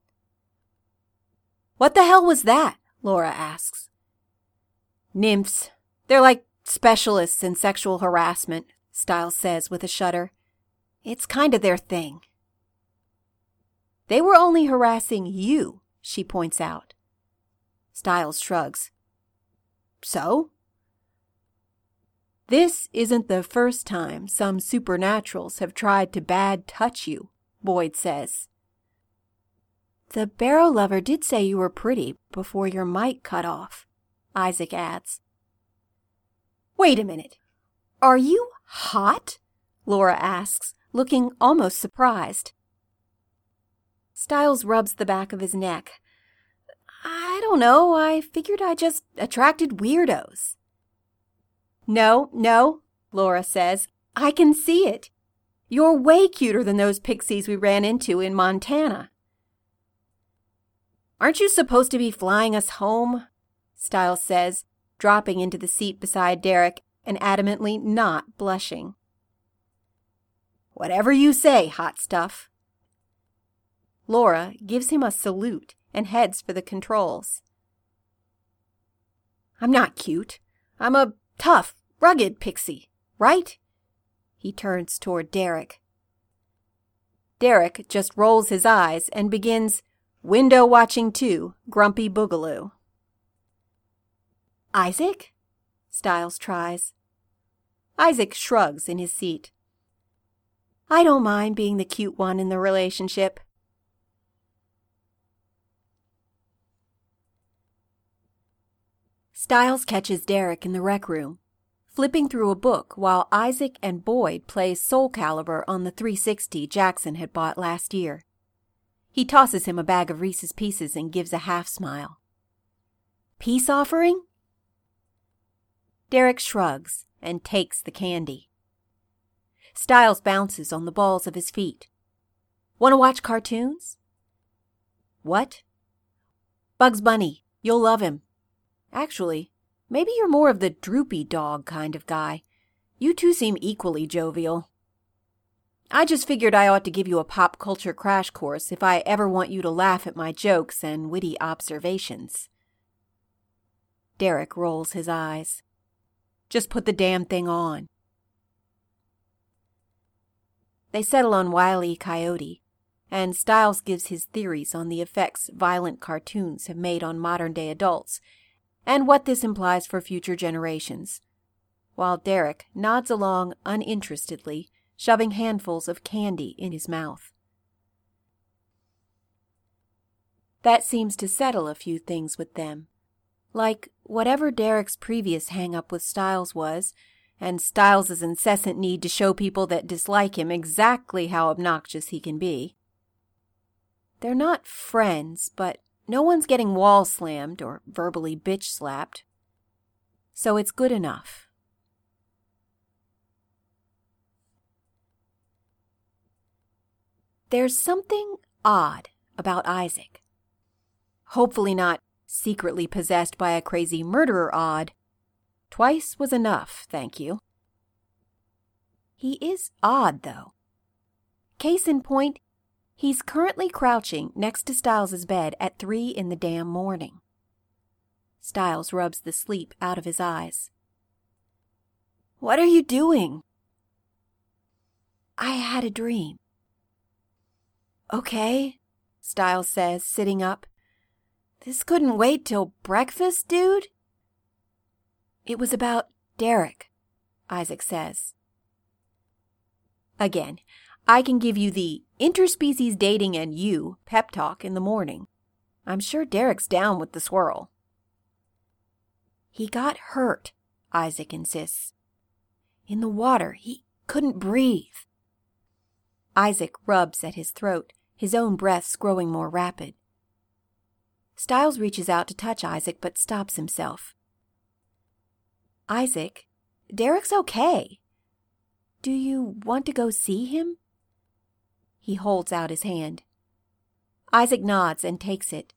"What the hell was that?" Laura asks. "Nymphs. They're like specialists in sexual harassment," Stiles says with a shudder. "It's kind of their thing." "They were only harassing you," she points out. Stiles shrugs. "So?" "This isn't the first time some supernaturals have tried to bad touch you," Boyd says. "The barrow lover did say you were pretty before your mic cut off," Isaac adds. "Wait a minute. Are you hot?" Laura asks, looking almost surprised. Stiles rubs the back of his neck. "I don't know. I figured I just attracted weirdos." No, Laura says. "I can see it. You're way cuter than those pixies we ran into in Montana." "Aren't you supposed to be flying us home?" Stiles says, dropping into the seat beside Derek and adamantly not blushing. Whatever you say, hot stuff. Laura gives him a salute and heads for the controls. I'm not cute. I'm a tough, rugged pixie, right? He turns toward Derek. Derek just rolls his eyes and begins window watching too, Grumpy Boogaloo. Isaac? Stiles tries. Isaac shrugs in his seat. I don't mind being the cute one in the relationship. Stiles catches Derek in the rec room, flipping through a book while Isaac and Boyd play Soul Calibur on the 360 Jackson had bought last year. He tosses him a bag of Reese's Pieces and gives a half smile. Peace offering? Derek shrugs and takes the candy. Stiles bounces on the balls of his feet. Want to watch cartoons? What? Bugs Bunny. You'll love him. Actually, maybe you're more of the droopy dog kind of guy. You two seem equally jovial. I just figured I ought to give you a pop culture crash course if I ever want you to laugh at my jokes and witty observations. Derek rolls his eyes. Just put the damn thing on. They settle on Wile E. Coyote, and Stiles gives his theories on the effects violent cartoons have made on modern-day adults and what this implies for future generations, while Derek nods along uninterestedly, shoving handfuls of candy in his mouth. That seems to settle a few things with them, like whatever Derek's previous hang-up with Stiles was, and Stiles' incessant need to show people that dislike him exactly how obnoxious he can be. They're not friends, but no one's getting wall slammed or verbally bitch slapped. So it's good enough. There's something odd about Isaac. Hopefully not secretly possessed by a crazy murderer odd. Twice was enough, thank you. He is odd, though. Case in point, he's currently crouching next to Stiles' bed at 3 in the damn morning. Stiles rubs the sleep out of his eyes. What are you doing? I had a dream. Okay, Stiles says, sitting up. This couldn't wait till breakfast, dude? It was about Derek, Isaac says. Again, I can give you the interspecies dating and you pep talk in the morning. I'm sure Derek's down with the swirl. He got hurt, Isaac insists. In the water, he couldn't breathe. Isaac rubs at his throat, his own breaths growing more rapid. Stiles reaches out to touch Isaac but stops himself. Isaac, Derek's okay. Do you want to go see him? He holds out his hand. Isaac nods and takes it.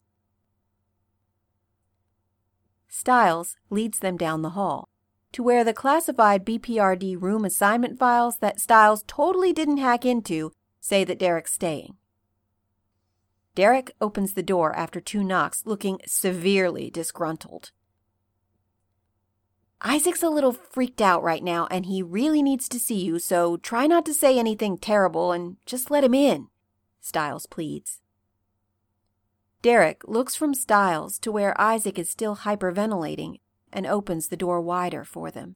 Stiles leads them down the hall to where the classified BPRD room assignment files that Stiles totally didn't hack into say that Derek's staying. Derek opens the door after 2 knocks, looking severely disgruntled. Isaac's a little freaked out right now, and he really needs to see you, so try not to say anything terrible and just let him in, Stiles pleads. Derek looks from Stiles to where Isaac is still hyperventilating and opens the door wider for them.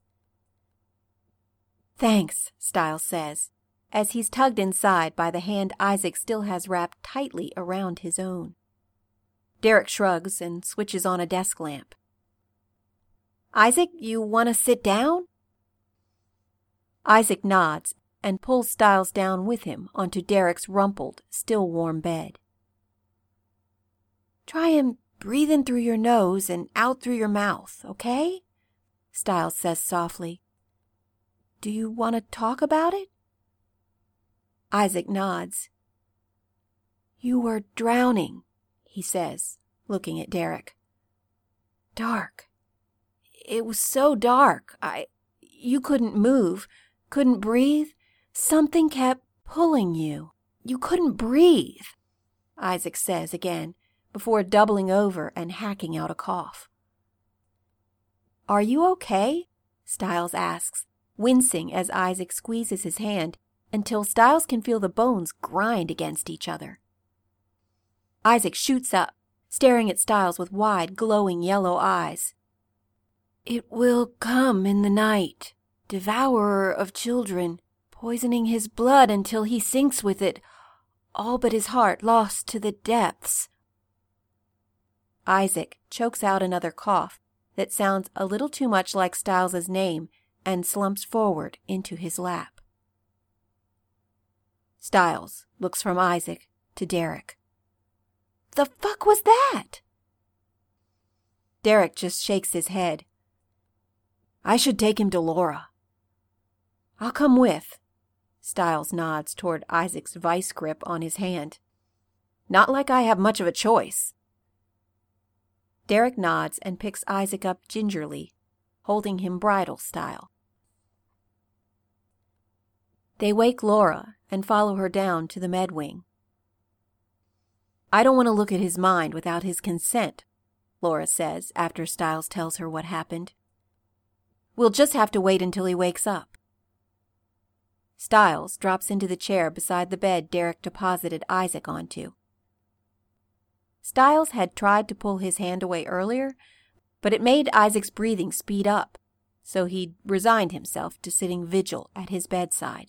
Thanks, Stiles says, as he's tugged inside by the hand Isaac still has wrapped tightly around his own. Derek shrugs and switches on a desk lamp. Isaac, you want to sit down? Isaac nods and pulls Stiles down with him onto Derek's rumpled, still warm bed. Try and breathe in through your nose and out through your mouth, okay? Stiles says softly. Do you want to talk about it? Isaac nods. You were drowning, he says, looking at Derek. Dark. It was so dark. You couldn't move, couldn't breathe. Something kept pulling you. You couldn't breathe, Isaac says again, before doubling over and hacking out a cough. Are you okay? Stiles asks, wincing as Isaac squeezes his hand until Stiles can feel the bones grind against each other. Isaac shoots up, staring at Stiles with wide, glowing yellow eyes. It will come in the night, devourer of children, poisoning his blood until he sinks with it, all but his heart lost to the depths. Isaac chokes out another cough that sounds a little too much like Stiles' name and slumps forward into his lap. Stiles looks from Isaac to Derek. The fuck was that? Derek just shakes his head. I should take him to Laura. I'll come with. Stiles nods toward Isaac's vice grip on his hand. Not like I have much of a choice. Derek nods and picks Isaac up gingerly, holding him bridal style. They wake Laura and follow her down to the med wing. I don't want to look at his mind without his consent, Laura says after Stiles tells her what happened. We'll just have to wait until he wakes up. Stiles drops into the chair beside the bed Derek deposited Isaac onto. Stiles had tried to pull his hand away earlier, but it made Isaac's breathing speed up, so he resigned himself to sitting vigil at his bedside.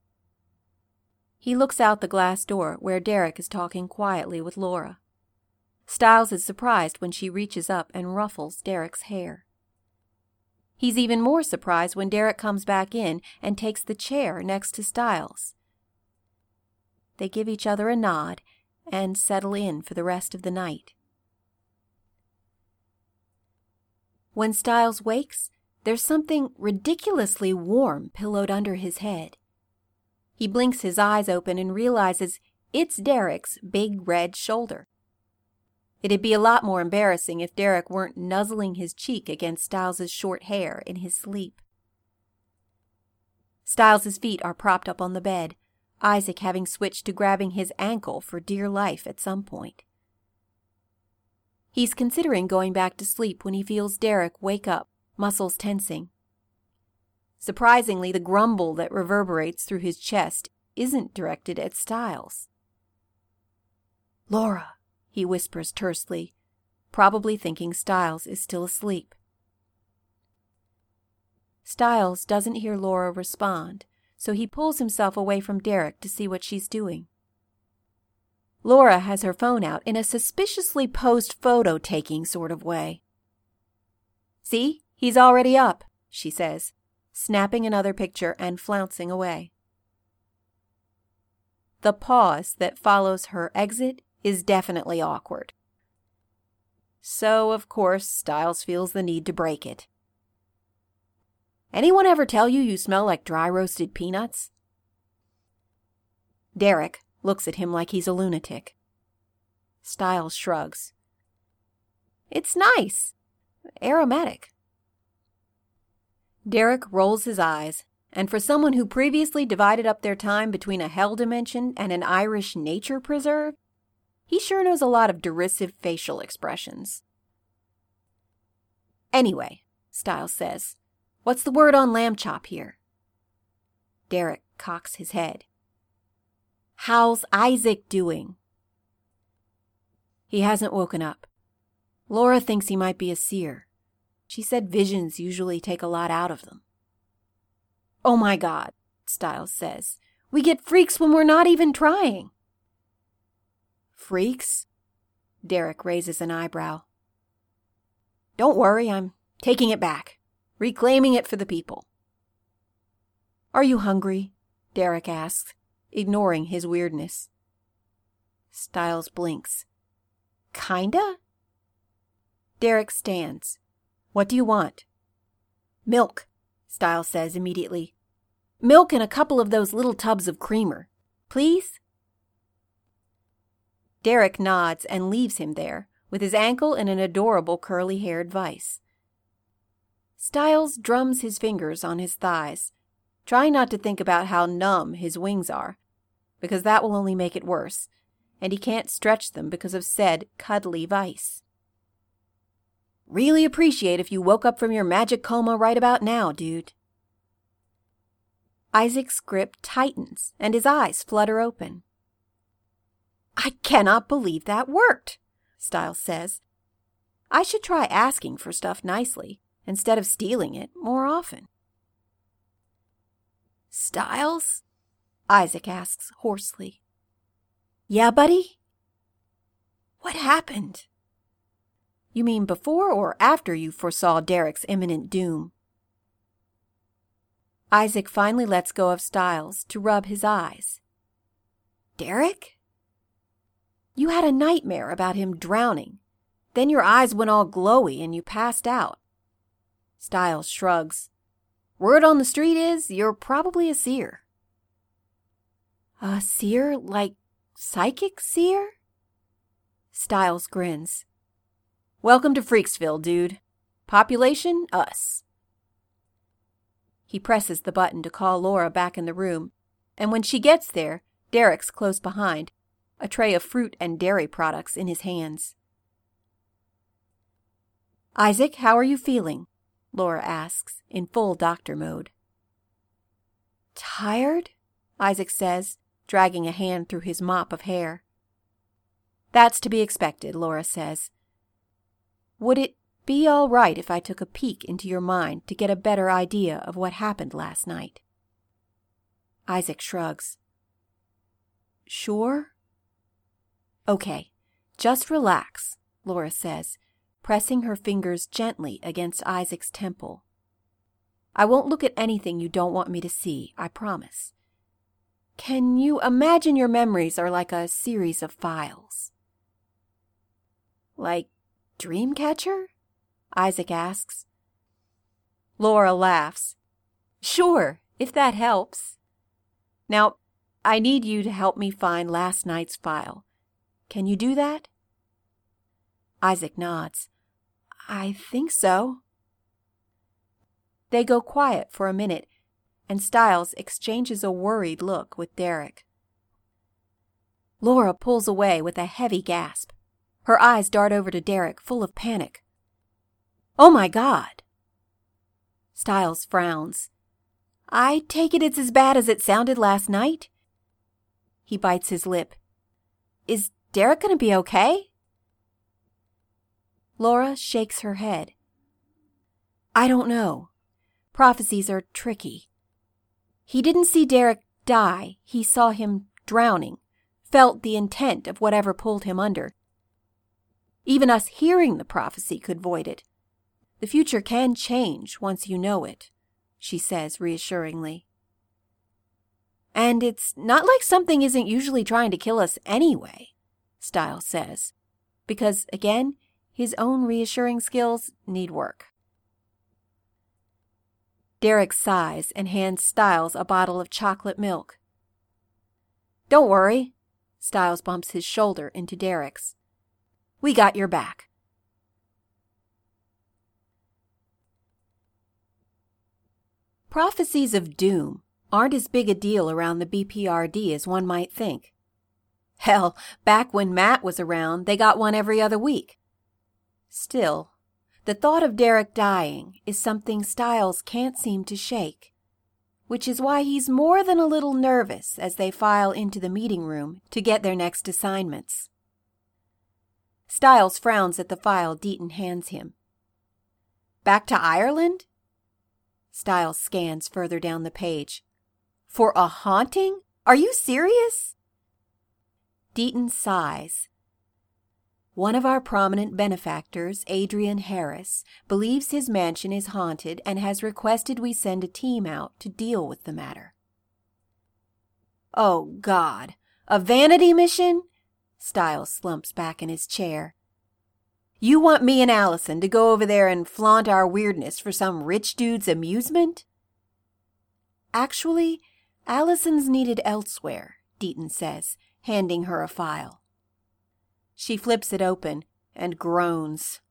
He looks out the glass door where Derek is talking quietly with Laura. Stiles is surprised when she reaches up and ruffles Derek's hair. He's even more surprised when Derek comes back in and takes the chair next to Stiles. They give each other a nod and settle in for the rest of the night. When Stiles wakes, there's something ridiculously warm pillowed under his head. He blinks his eyes open and realizes it's Derek's big red shoulder. It'd be a lot more embarrassing if Derek weren't nuzzling his cheek against Stiles' short hair in his sleep. Stiles' feet are propped up on the bed, Isaac having switched to grabbing his ankle for dear life at some point. He's considering going back to sleep when he feels Derek wake up, muscles tensing. Surprisingly, the grumble that reverberates through his chest isn't directed at Stiles. Laura, he whispers tersely, probably thinking Stiles is still asleep. Stiles doesn't hear Laura respond, so he pulls himself away from Derek to see what she's doing. Laura has her phone out in a suspiciously posed photo-taking sort of way. See, he's already up, she says, snapping another picture and flouncing away. The pause that follows her exit is definitely awkward. So, of course, Stiles feels the need to break it. Anyone ever tell you smell like dry-roasted peanuts? Derek looks at him like he's a lunatic. Stiles shrugs. It's nice. Aromatic. Derek rolls his eyes, and for someone who previously divided up their time between a hell dimension and an Irish nature preserve, he sure knows a lot of derisive facial expressions. Anyway, Stiles says, what's the word on Lamb Chop here? Derek cocks his head. How's Isaac doing? He hasn't woken up. Laura thinks he might be a seer. She said visions usually take a lot out of them. Oh my God, Stiles says. We get freaks when we're not even trying. Freaks? Derek raises an eyebrow. Don't worry, I'm taking it back. Reclaiming it for the people. Are you hungry? Derek asks, ignoring his weirdness. Stiles blinks. Kinda? Derek stands. What do you want? Milk, Stiles says immediately. Milk and a couple of those little tubs of creamer. Please? Derek nods and leaves him there, with his ankle in an adorable curly-haired vice. Stiles drums his fingers on his thighs, trying not to think about how numb his wings are, because that will only make it worse, and he can't stretch them because of said cuddly vice. Really appreciate if you woke up from your magic coma right about now, dude. Isaac's grip tightens, and his eyes flutter open. I cannot believe that worked, Stiles says. I should try asking for stuff nicely, instead of stealing it more often. Stiles? Isaac asks hoarsely. Yeah, buddy? What happened? You mean before or after you foresaw Derek's imminent doom? Isaac finally lets go of Stiles to rub his eyes. Derek? You had a nightmare about him drowning. Then your eyes went all glowy and you passed out. Stiles shrugs. Word on the street is you're probably a seer. A seer? Like psychic seer? Stiles grins. Welcome to Freaksville, dude. Population, us. He presses the button to call Laura back in the room, and when she gets there, Derek's close behind, a tray of fruit and dairy products in his hands. Isaac, how are you feeling? Laura asks, in full doctor mode. Tired? Isaac says, dragging a hand through his mop of hair. That's to be expected, Laura says. Would it be all right if I took a peek into your mind to get a better idea of what happened last night? Isaac shrugs. Sure? Okay, just relax, Laura says, pressing her fingers gently against Isaac's temple. I won't look at anything you don't want me to see, I promise. Can you imagine your memories are like a series of files? Like Dreamcatcher? Isaac asks. Laura laughs. Sure, if that helps. Now, I need you to help me find last night's file. Can you do that? Isaac nods. I think so. They go quiet for a minute, and Stiles exchanges a worried look with Derek. Laura pulls away with a heavy gasp. Her eyes dart over to Derek, full of panic. Oh my God! Stiles frowns. I take it's as bad as it sounded last night? He bites his lip. Is Derek going to be okay? Laura shakes her head. I don't know. Prophecies are tricky. He didn't see Derek die. He saw him drowning, felt the intent of whatever pulled him under. Even us hearing the prophecy could void it. The future can change once you know it, she says reassuringly. And it's not like something isn't usually trying to kill us anyway, Stiles says, because, again, his own reassuring skills need work. Derek sighs and hands Stiles a bottle of chocolate milk. Don't worry, Stiles bumps his shoulder into Derek's. We got your back. Prophecies of doom aren't as big a deal around the BPRD as one might think. Hell, back when Matt was around, they got one every other week. Still, the thought of Derek dying is something Stiles can't seem to shake, which is why he's more than a little nervous as they file into the meeting room to get their next assignments. Stiles frowns at the file Deaton hands him. Back to Ireland? Stiles scans further down the page. For a haunting? Are you serious? Deaton sighs. One of our prominent benefactors, Adrian Harris, believes his mansion is haunted and has requested we send a team out to deal with the matter. Oh, God. A vanity mission? Stiles slumps back in his chair. You want me and Allison to go over there and flaunt our weirdness for some rich dude's amusement? Actually, Allison's needed elsewhere, Deaton says, handing her a file. She flips it open, and groans.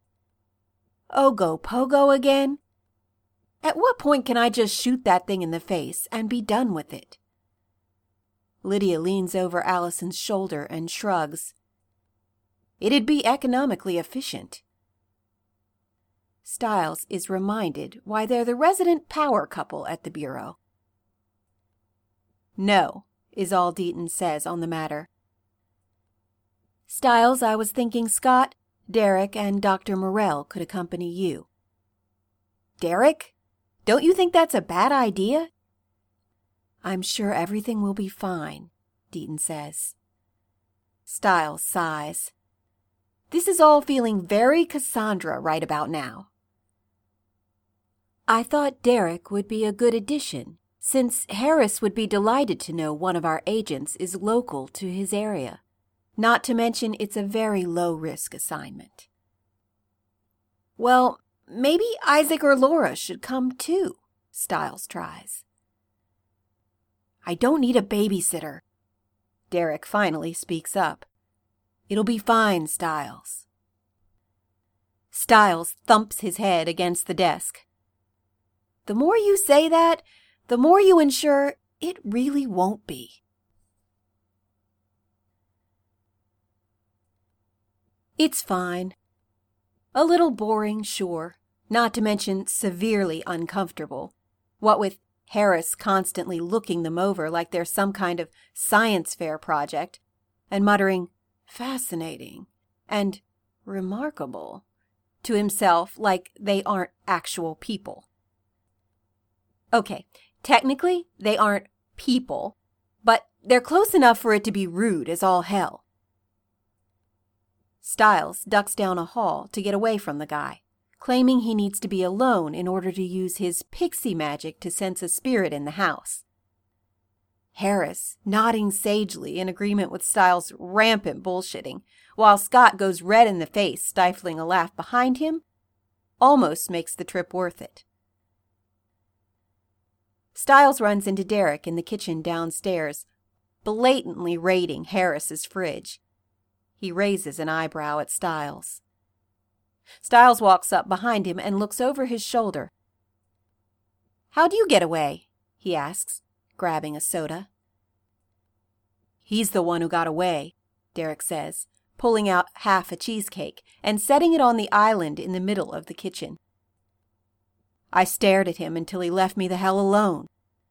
Ogopogo again? At what point can I just shoot that thing in the face and be done with it? Lydia leans over Allison's shoulder and shrugs. It'd be economically efficient. Stiles is reminded why they're the resident power couple at the Bureau. No, is all Deaton says on the matter. Stiles, I was thinking Scott, Derek, and Dr. Morrell could accompany you. Derek? Don't you think that's a bad idea? I'm sure everything will be fine, Deaton says. Stiles sighs. This is all feeling very Cassandra right about now. I thought Derek would be a good addition, since Harris would be delighted to know one of our agents is local to his area. Not to mention it's a very low-risk assignment. Well, maybe Isaac or Laura should come too, Stiles tries. I don't need a babysitter. Derek finally speaks up. It'll be fine, Stiles. Stiles thumps his head against the desk. The more you say that, the more you ensure it really won't be. It's fine. A little boring, sure, not to mention severely uncomfortable, what with Harris constantly looking them over like they're some kind of science fair project, and muttering, fascinating, and remarkable, to himself like they aren't actual people. Okay, technically they aren't people, but they're close enough for it to be rude as all hell. Stiles ducks down a hall to get away from the guy, claiming he needs to be alone in order to use his pixie magic to sense a spirit in the house. Harris, nodding sagely in agreement with Stiles' rampant bullshitting, while Scott goes red in the face, stifling a laugh behind him, almost makes the trip worth it. Stiles runs into Derek in the kitchen downstairs, blatantly raiding Harris's fridge. He raises an eyebrow at Stiles. Stiles walks up behind him and looks over his shoulder. How'd you get away? He asks, grabbing a soda. He's the one who got away, Derek says, pulling out half a cheesecake and setting it on the island in the middle of the kitchen. I stared at him until he left me the hell alone.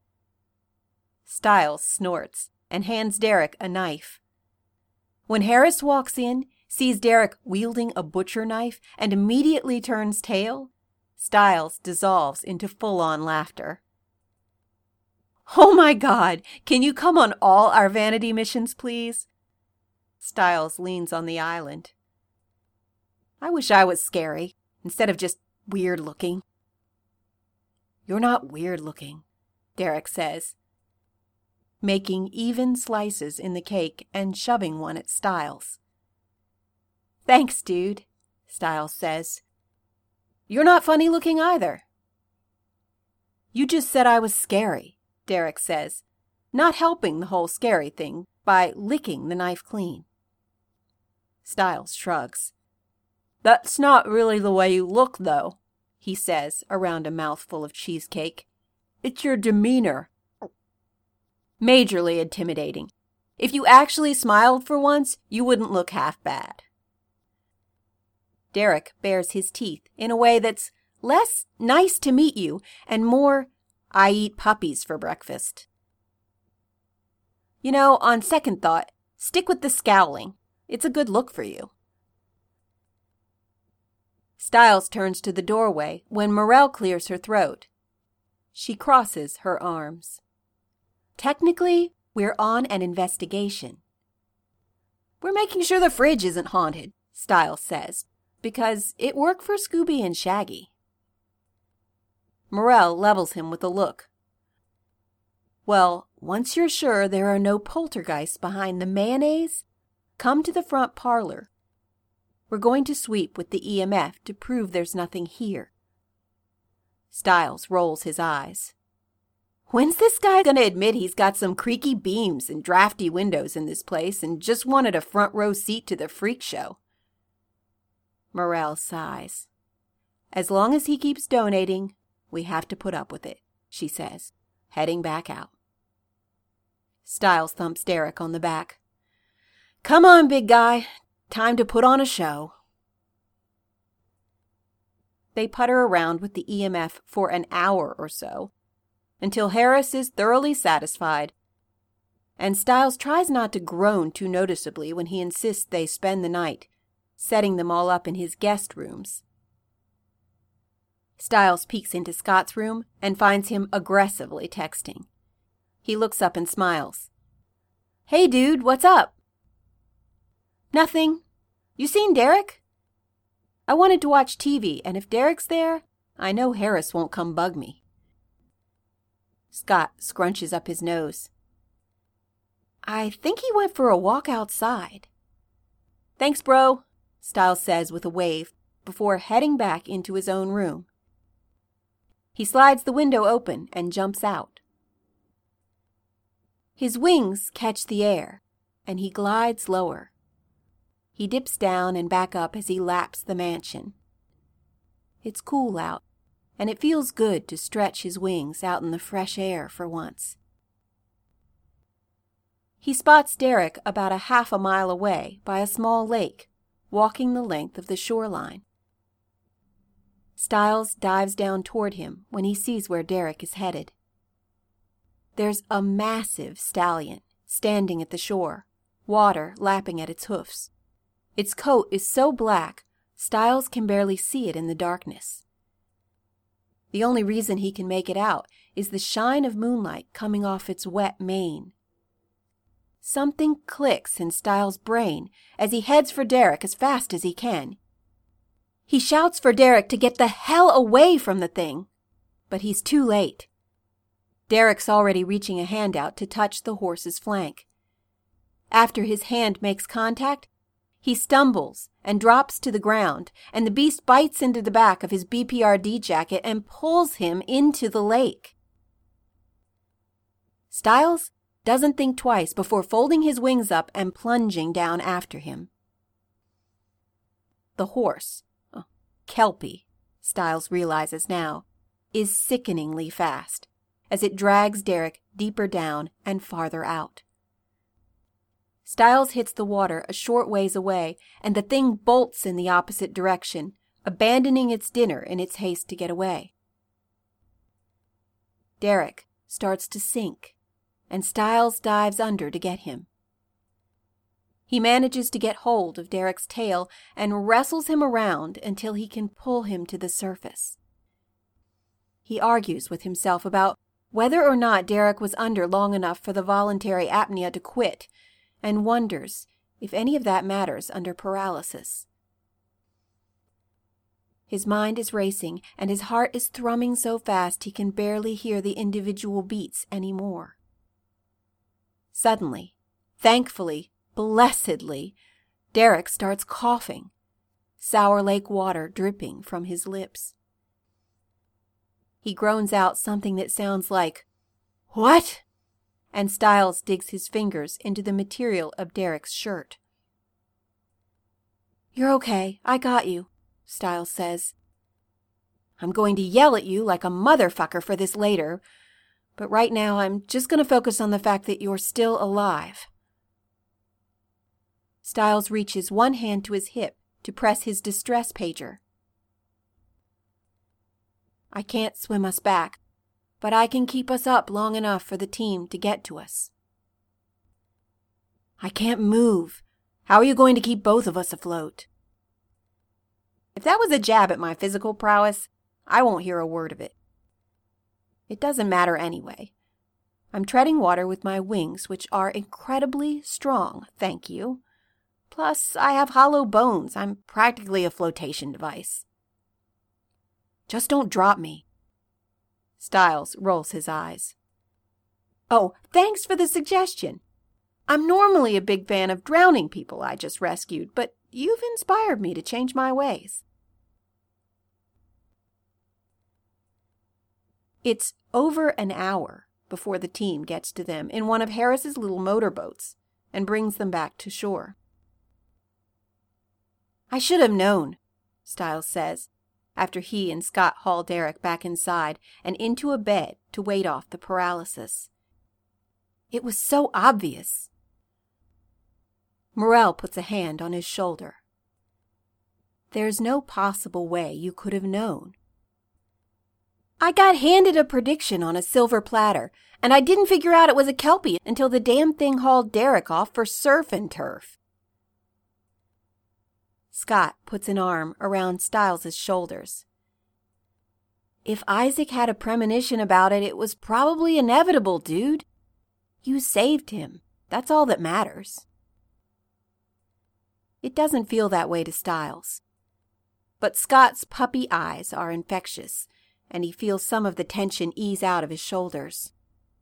Stiles snorts and hands Derek a knife. When Harris walks in, sees Derek wielding a butcher knife, and immediately turns tail, Stiles dissolves into full-on laughter. Oh my God, can you come on all our vanity missions, please? Stiles leans on the island. I wish I was scary, instead of just weird-looking. You're not weird-looking, Derek says, making even slices in the cake and shoving one at Stiles. Thanks, dude, Stiles says. You're not funny-looking either. You just said I was scary, Derek says, not helping the whole scary thing by licking the knife clean. Stiles shrugs. That's not really the way you look, though, he says around a mouthful of cheesecake. It's your demeanor. Majorly intimidating. If you actually smiled for once, you wouldn't look half bad. Derek bares his teeth in a way that's less nice to meet you and more I eat puppies for breakfast. You know, on second thought, stick with the scowling. It's a good look for you. Stiles turns to the doorway when Morrell clears her throat. She crosses her arms. Technically, we're on an investigation. We're making sure the fridge isn't haunted, Stiles says, because it worked for Scooby and Shaggy. Morrell levels him with a look. Well, once you're sure there are no poltergeists behind the mayonnaise, come to the front parlor. We're going to sweep with the EMF to prove there's nothing here. Stiles rolls his eyes. When's this guy going to admit he's got some creaky beams and drafty windows in this place and just wanted a front row seat to the freak show? Morrell sighs. As long as he keeps donating, we have to put up with it, she says, heading back out. Stiles thumps Derek on the back. Come on, big guy. Time to put on a show. They putter around with the EMF for an hour or so, until Harris is thoroughly satisfied, and Stiles tries not to groan too noticeably when he insists they spend the night, setting them all up in his guest rooms. Stiles peeks into Scott's room and finds him aggressively texting. He looks up and smiles. Hey, dude, what's up? Nothing. You seen Derek? I wanted to watch TV, and if Derek's there, I know Harris won't come bug me. Scott scrunches up his nose. I think he went for a walk outside. Thanks, bro, Stiles says with a wave, before heading back into his own room. He slides the window open and jumps out. His wings catch the air, and he glides lower. He dips down and back up as he laps the mansion. It's cool out, and it feels good to stretch his wings out in the fresh air for once. He spots Derek about half a mile away by a small lake, walking the length of the shoreline. Stiles dives down toward him when he sees where Derek is headed. There's a massive stallion standing at the shore, water lapping at its hoofs. Its coat is so black, Stiles can barely see it in the darkness. The only reason he can make it out is the shine of moonlight coming off its wet mane. Something clicks in Stiles' brain as he heads for Derek as fast as he can. He shouts for Derek to get the hell away from the thing, but he's too late. Derek's already reaching a hand out to touch the horse's flank. After his hand makes contact, he stumbles and drops to the ground, and the beast bites into the back of his BPRD jacket and pulls him into the lake. Stiles doesn't think twice before folding his wings up and plunging down after him. The horse, Kelpie, Stiles realizes now, is sickeningly fast as it drags Derek deeper down and farther out. Stiles hits the water a short ways away, and the thing bolts in the opposite direction, abandoning its dinner in its haste to get away. Derek starts to sink, and Stiles dives under to get him. He manages to get hold of Derek's tail and wrestles him around until he can pull him to the surface. He argues with himself about whether or not Derek was under long enough for the voluntary apnea to quit, and wonders if any of that matters under paralysis. His mind is racing, and his heart is thrumming so fast he can barely hear the individual beats anymore. Suddenly, thankfully, blessedly, Derek starts coughing, Sour Lake water dripping from his lips. He groans out something that sounds like, "What?" and Stiles digs his fingers into the material of Derek's shirt. "You're okay. I got you," Stiles says. "I'm going to yell at you like a motherfucker for this later, but right now I'm just going to focus on the fact that you're still alive." Stiles reaches one hand to his hip to press his distress pager. "I can't swim us back, but I can keep us up long enough for the team to get to us." "I can't move. How are you going to keep both of us afloat?" If that was a jab at my physical prowess, I won't hear a word of it. It doesn't matter anyway. I'm treading water with my wings, which are incredibly strong, thank you. Plus, I have hollow bones. I'm practically a flotation device. "Just don't drop me." Stiles rolls his eyes. "Oh, thanks for the suggestion. I'm normally a big fan of drowning people I just rescued, but you've inspired me to change my ways." It's over an hour before the team gets to them in one of Harris's little motorboats and brings them back to shore. "I should have known," Stiles says, after he and Scott haul Derek back inside and into a bed to wait off the paralysis. It was so obvious. Morrell puts a hand on his shoulder. There's no possible way you could have known. I got handed a prediction on a silver platter, and I didn't figure out it was a Kelpie until the damn thing hauled Derek off for surf and turf. Scott puts an arm around Stiles' shoulders. If Isaac had a premonition about it, it was probably inevitable, dude. You saved him. That's all that matters. It doesn't feel that way to Stiles. But Scott's puppy eyes are infectious, and he feels some of the tension ease out of his shoulders.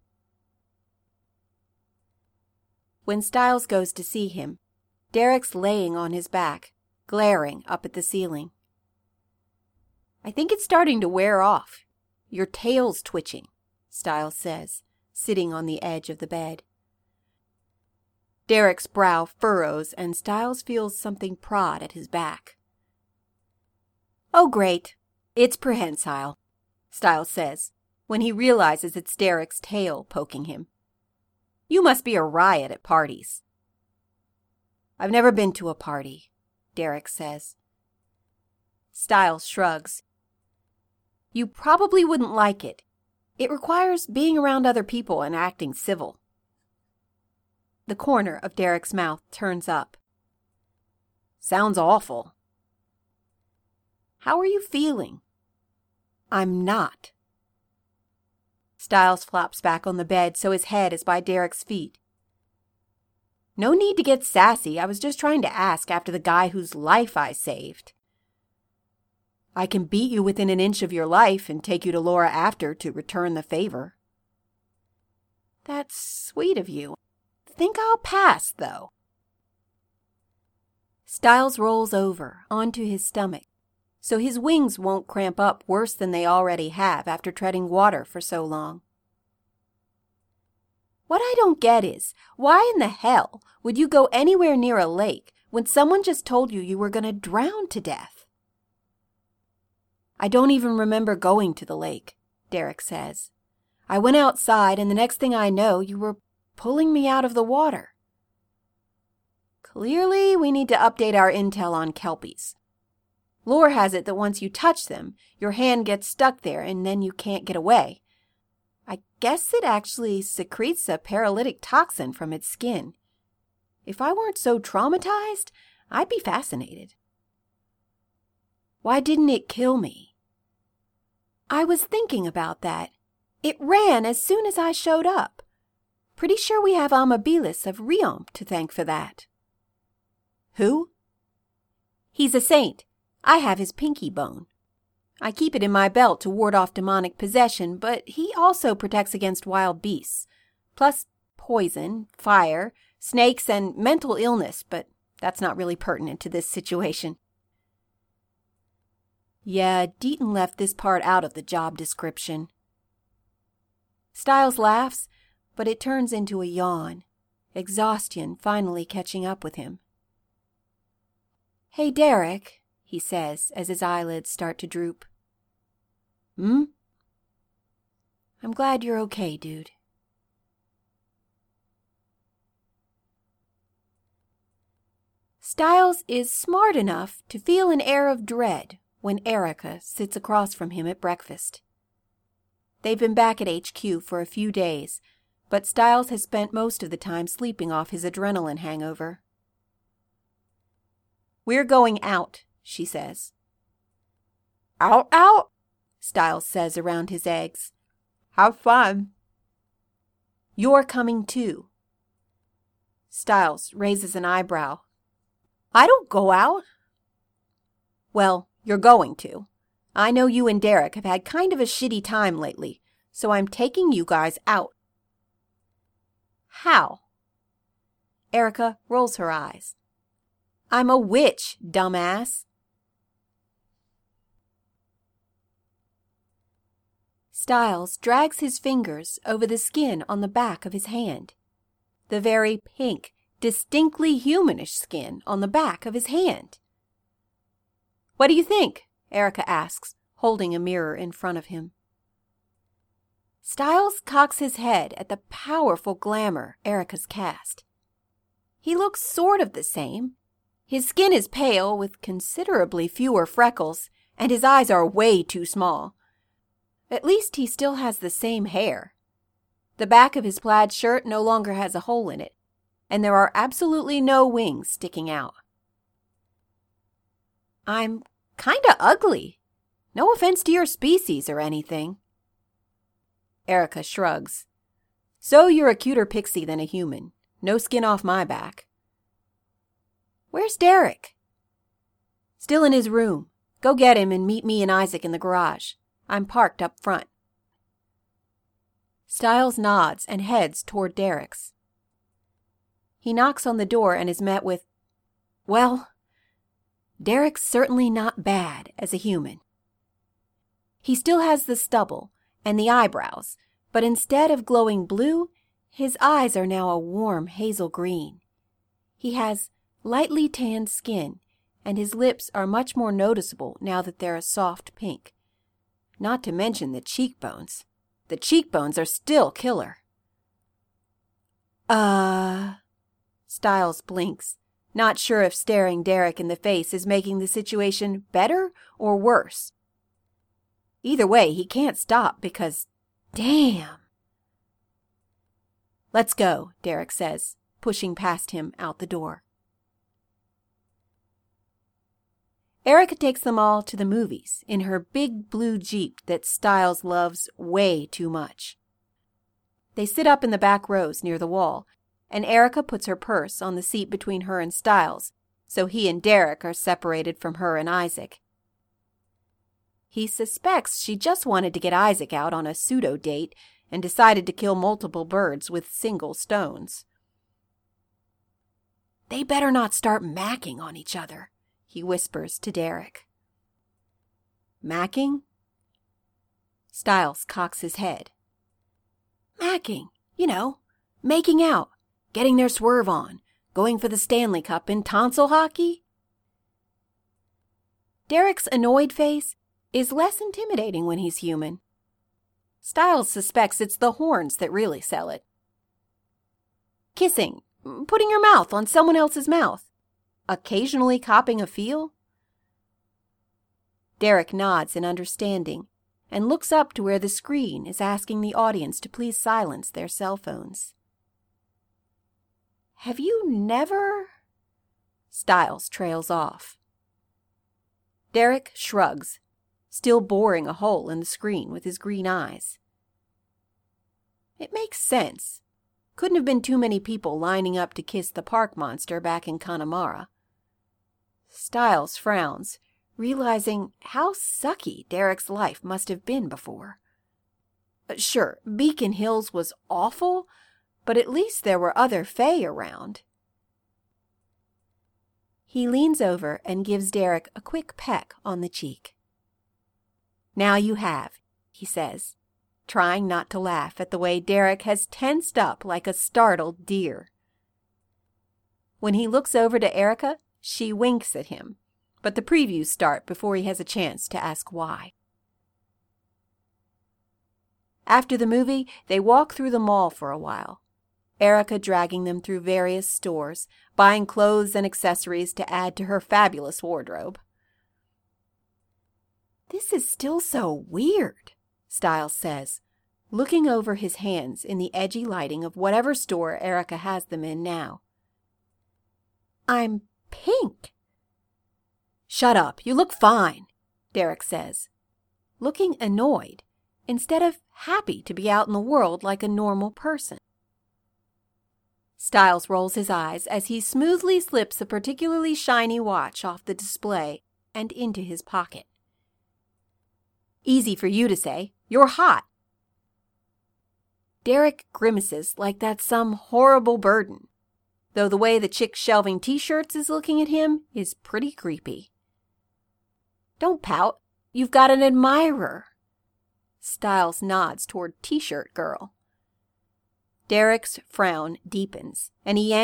When Stiles goes to see him, Derek's laying on his back, glaring up at the ceiling. I think it's starting to wear off. Your tail's twitching, Stiles says, sitting on the edge of the bed. Derek's brow furrows and Stiles feels something prod at his back. Oh, great. It's prehensile, Stiles says, when he realizes it's Derek's tail poking him. You must be a riot at parties. I've never been to a party, Derek says. Stiles shrugs. You probably wouldn't like it. It requires being around other people and acting civil. The corner of Derek's mouth turns up. Sounds awful. How are you feeling? I'm not. Stiles flops back on the bed so his head is by Derek's feet. No need to get sassy. I was just trying to ask after the guy whose life I saved. I can beat you within an inch of your life and take you to Laura after to return the favor. That's sweet of you. Think I'll pass, though. Stiles rolls over onto his stomach, so his wings won't cramp up worse than they already have after treading water for so long. What I don't get is, why in the hell would you go anywhere near a lake when someone just told you you were going to drown to death? I don't even remember going to the lake, Derek says. I went outside, and the next thing I know, you were pulling me out of the water. Clearly, we need to update our intel on Kelpies. Lore has it that once you touch them, your hand gets stuck there and then you can't get away. I guess it actually secretes a paralytic toxin from its skin. If I weren't so traumatized, I'd be fascinated. Why didn't it kill me? I was thinking about that. It ran as soon as I showed up. Pretty sure we have Amabilis of Riom to thank for that. Who? He's a saint. I have his pinky bone. I keep it in my belt to ward off demonic possession, but he also protects against wild beasts, plus poison, fire, snakes, and mental illness, but that's not really pertinent to this situation. Yeah, Deaton left this part out of the job description. Stiles laughs, but it turns into a yawn, exhaustion finally catching up with him. Hey, Derek, he says as his eyelids start to droop. I'm glad you're okay, dude. Stiles is smart enough to feel an air of dread when Erica sits across from him at breakfast. They've been back at HQ for a few days, but Stiles has spent most of the time sleeping off his adrenaline hangover. We're going out, she says. Out, out, Stiles says around his eggs. Have fun. You're coming too. Stiles raises an eyebrow. I don't go out. Well, you're going to. I know you and Derek have had kind of a shitty time lately, so I'm taking you guys out. How? Erica rolls her eyes. I'm a witch, dumbass. Stiles drags his fingers over the skin on the back of his hand. The very pink, distinctly humanish skin on the back of his hand. What do you think? Erica asks, holding a mirror in front of him. Stiles cocks his head at the powerful glamour Erica's cast. He looks sort of the same. His skin is pale with considerably fewer freckles, and his eyes are way too small. At least he still has the same hair. The back of his plaid shirt no longer has a hole in it, and there are absolutely no wings sticking out. I'm kinda ugly. No offense to your species or anything. Erica shrugs. So you're a cuter pixie than a human. No skin off my back. Where's Derek? Still in his room. Go get him and meet me and Isaac in the garage. I'm parked up front. Stiles nods and heads toward Derek's. He knocks on the door and is met with, well, Derek's certainly not bad as a human. He still has the stubble and the eyebrows, but instead of glowing blue, his eyes are now a warm hazel green. He has lightly tanned skin, and his lips are much more noticeable now that they're a soft pink. Not to mention the cheekbones. The cheekbones are still killer. Stiles blinks, not sure if staring Derek in the face is making the situation better or worse. Either way, he can't stop because, damn. Let's go, Derek says, pushing past him out the door. Erica takes them all to the movies in her big blue Jeep that Stiles loves way too much. They sit up in the back rows near the wall, and Erica puts her purse on the seat between her and Stiles, so he and Derek are separated from her and Isaac. He suspects she just wanted to get Isaac out on a pseudo-date and decided to kill multiple birds with single stones. They better not start macking on each other, he whispers to Derek. Macking? Stiles cocks his head. Macking, making out, getting their swerve on, going for the Stanley Cup in tonsil hockey. Derek's annoyed face is less intimidating when he's human. Stiles suspects it's the horns that really sell it. Kissing, putting your mouth on someone else's mouth, occasionally copping a feel. Derek nods in understanding and looks up to where the screen is asking the audience to please silence their cell phones. Have you never? Stiles trails off. Derek shrugs, still boring a hole in the screen with his green eyes. It makes sense. Couldn't have been too many people lining up to kiss the park monster back in Connemara. Stiles frowns, realizing how sucky Derek's life must have been before. Sure, Beacon Hills was awful, but at least there were other Fae around. He leans over and gives Derek a quick peck on the cheek. Now you have, he says, trying not to laugh at the way Derek has tensed up like a startled deer. When he looks over to Erica, she winks at him, but the previews start before he has a chance to ask why. After the movie, they walk through the mall for a while, Erica dragging them through various stores, buying clothes and accessories to add to her fabulous wardrobe. This is still so weird, Stiles says, looking over his hands in the edgy lighting of whatever store Erica has them in now. I'm pink. Shut up, you look fine, Derek says, looking annoyed instead of happy to be out in the world like a normal person. Stiles rolls his eyes as he smoothly slips a particularly shiny watch off the display and into his pocket. Easy for you to say. You're hot. Derek grimaces like that's some horrible burden, though the way the chick shelving t-shirts is looking at him is pretty creepy. Don't pout. You've got an admirer. Stiles nods toward t-shirt girl. Derek's frown deepens, and he yanks Stiles closer, putting an arm around his shoulders.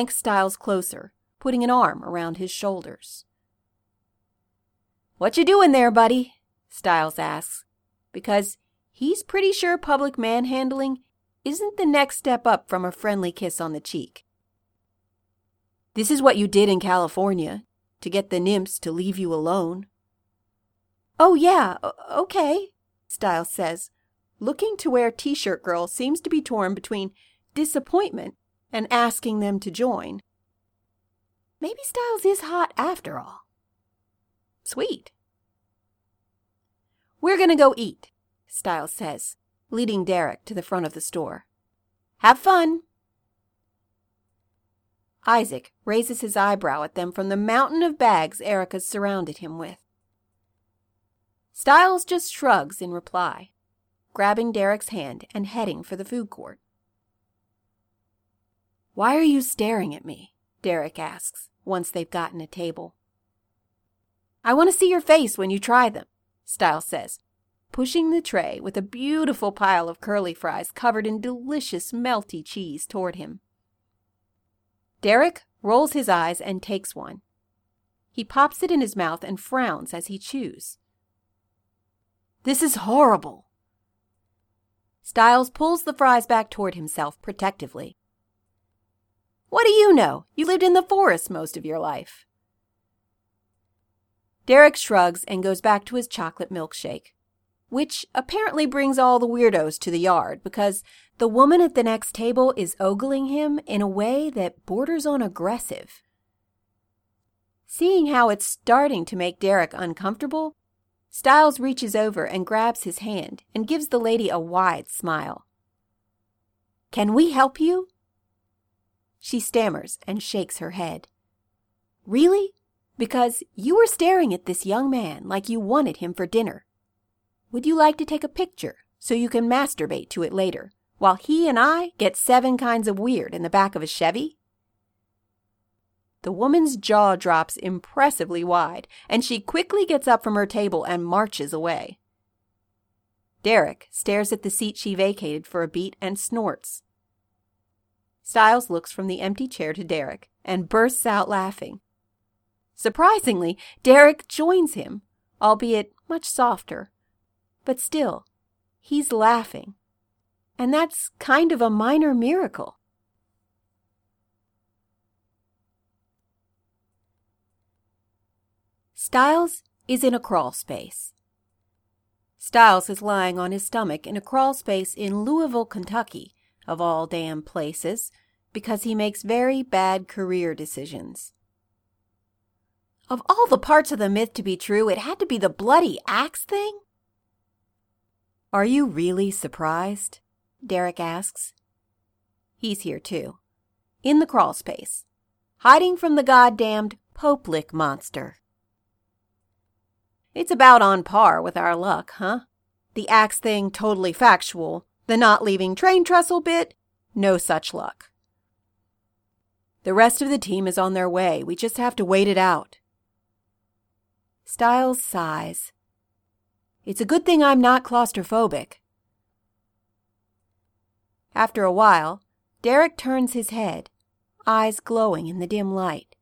"What you doing there, buddy?" Styles asks, because he's pretty sure public manhandling isn't the next step up from a friendly kiss on the cheek. "This is what you did in California, to get the nymphs to leave you alone." "Oh yeah, okay," Styles says, looking to where T-shirt girl seems to be torn between disappointment and asking them to join. Maybe Styles is hot after all. Sweet. "We're gonna go eat," Styles says, leading Derek to the front of the store. "Have fun." Isaac raises his eyebrow at them from the mountain of bags Erica's surrounded him with. Styles just shrugs in reply, grabbing Derek's hand and heading for the food court. "Why are you staring at me?" Derek asks, once they've gotten a table. "I want to see your face when you try them," Styles says, pushing the tray with a beautiful pile of curly fries covered in delicious melty cheese toward him. Derek rolls his eyes and takes one. He pops it in his mouth and frowns as he chews. "This is horrible." Styles pulls the fries back toward himself protectively. "What do you know? You lived in the forest most of your life." Derek shrugs and goes back to his chocolate milkshake, which apparently brings all the weirdos to the yard because the woman at the next table is ogling him in a way that borders on aggressive. Seeing how it's starting to make Derek uncomfortable, Styles reaches over and grabs his hand and gives the lady a wide smile. "Can we help you?" She stammers and shakes her head. "Really? Because you were staring at this young man like you wanted him for dinner. Would you like to take a picture so you can masturbate to it later, while he and I get 7 kinds of weird in the back of a Chevy?" The woman's jaw drops impressively wide, and she quickly gets up from her table and marches away. Derek stares at the seat she vacated for a beat and snorts. Styles looks from the empty chair to Derek and bursts out laughing. Surprisingly, Derek joins him, albeit much softer. But still, he's laughing. And that's kind of a minor miracle. Styles is in a crawl space. Styles is lying on his stomach in a crawl space in Louisville, Kentucky, of all damn places, because he makes very bad career decisions. Of all the parts of the myth to be true, it had to be the bloody axe thing? "Are you really surprised?" Derek asks. He's here too, in the crawl space, hiding from the goddamned Popelick monster. It's about on par with our luck, huh? The axe thing totally factual, the not leaving train trestle bit, no such luck. The rest of the team is on their way. We just have to wait it out. Styles sighs. It's a good thing I'm not claustrophobic. After a while, Derek turns his head, eyes glowing in the dim light.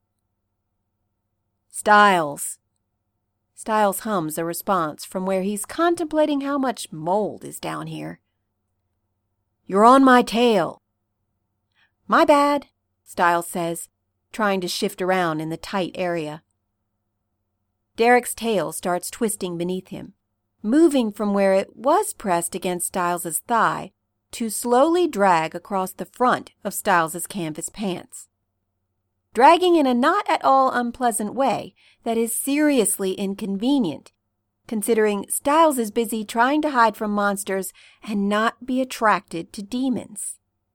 "Styles." Styles hums a response from where he's contemplating how much mold is down here. "You're on my tail." "My bad," Styles says, trying to shift around in the tight area. Derek's tail starts twisting beneath him, moving from where it was pressed against Styles's thigh to slowly drag across the front of Styles's canvas pants. Dragging in a not at all unpleasant way that is seriously inconvenient, considering Styles is busy trying to hide from monsters and not be attracted to demons.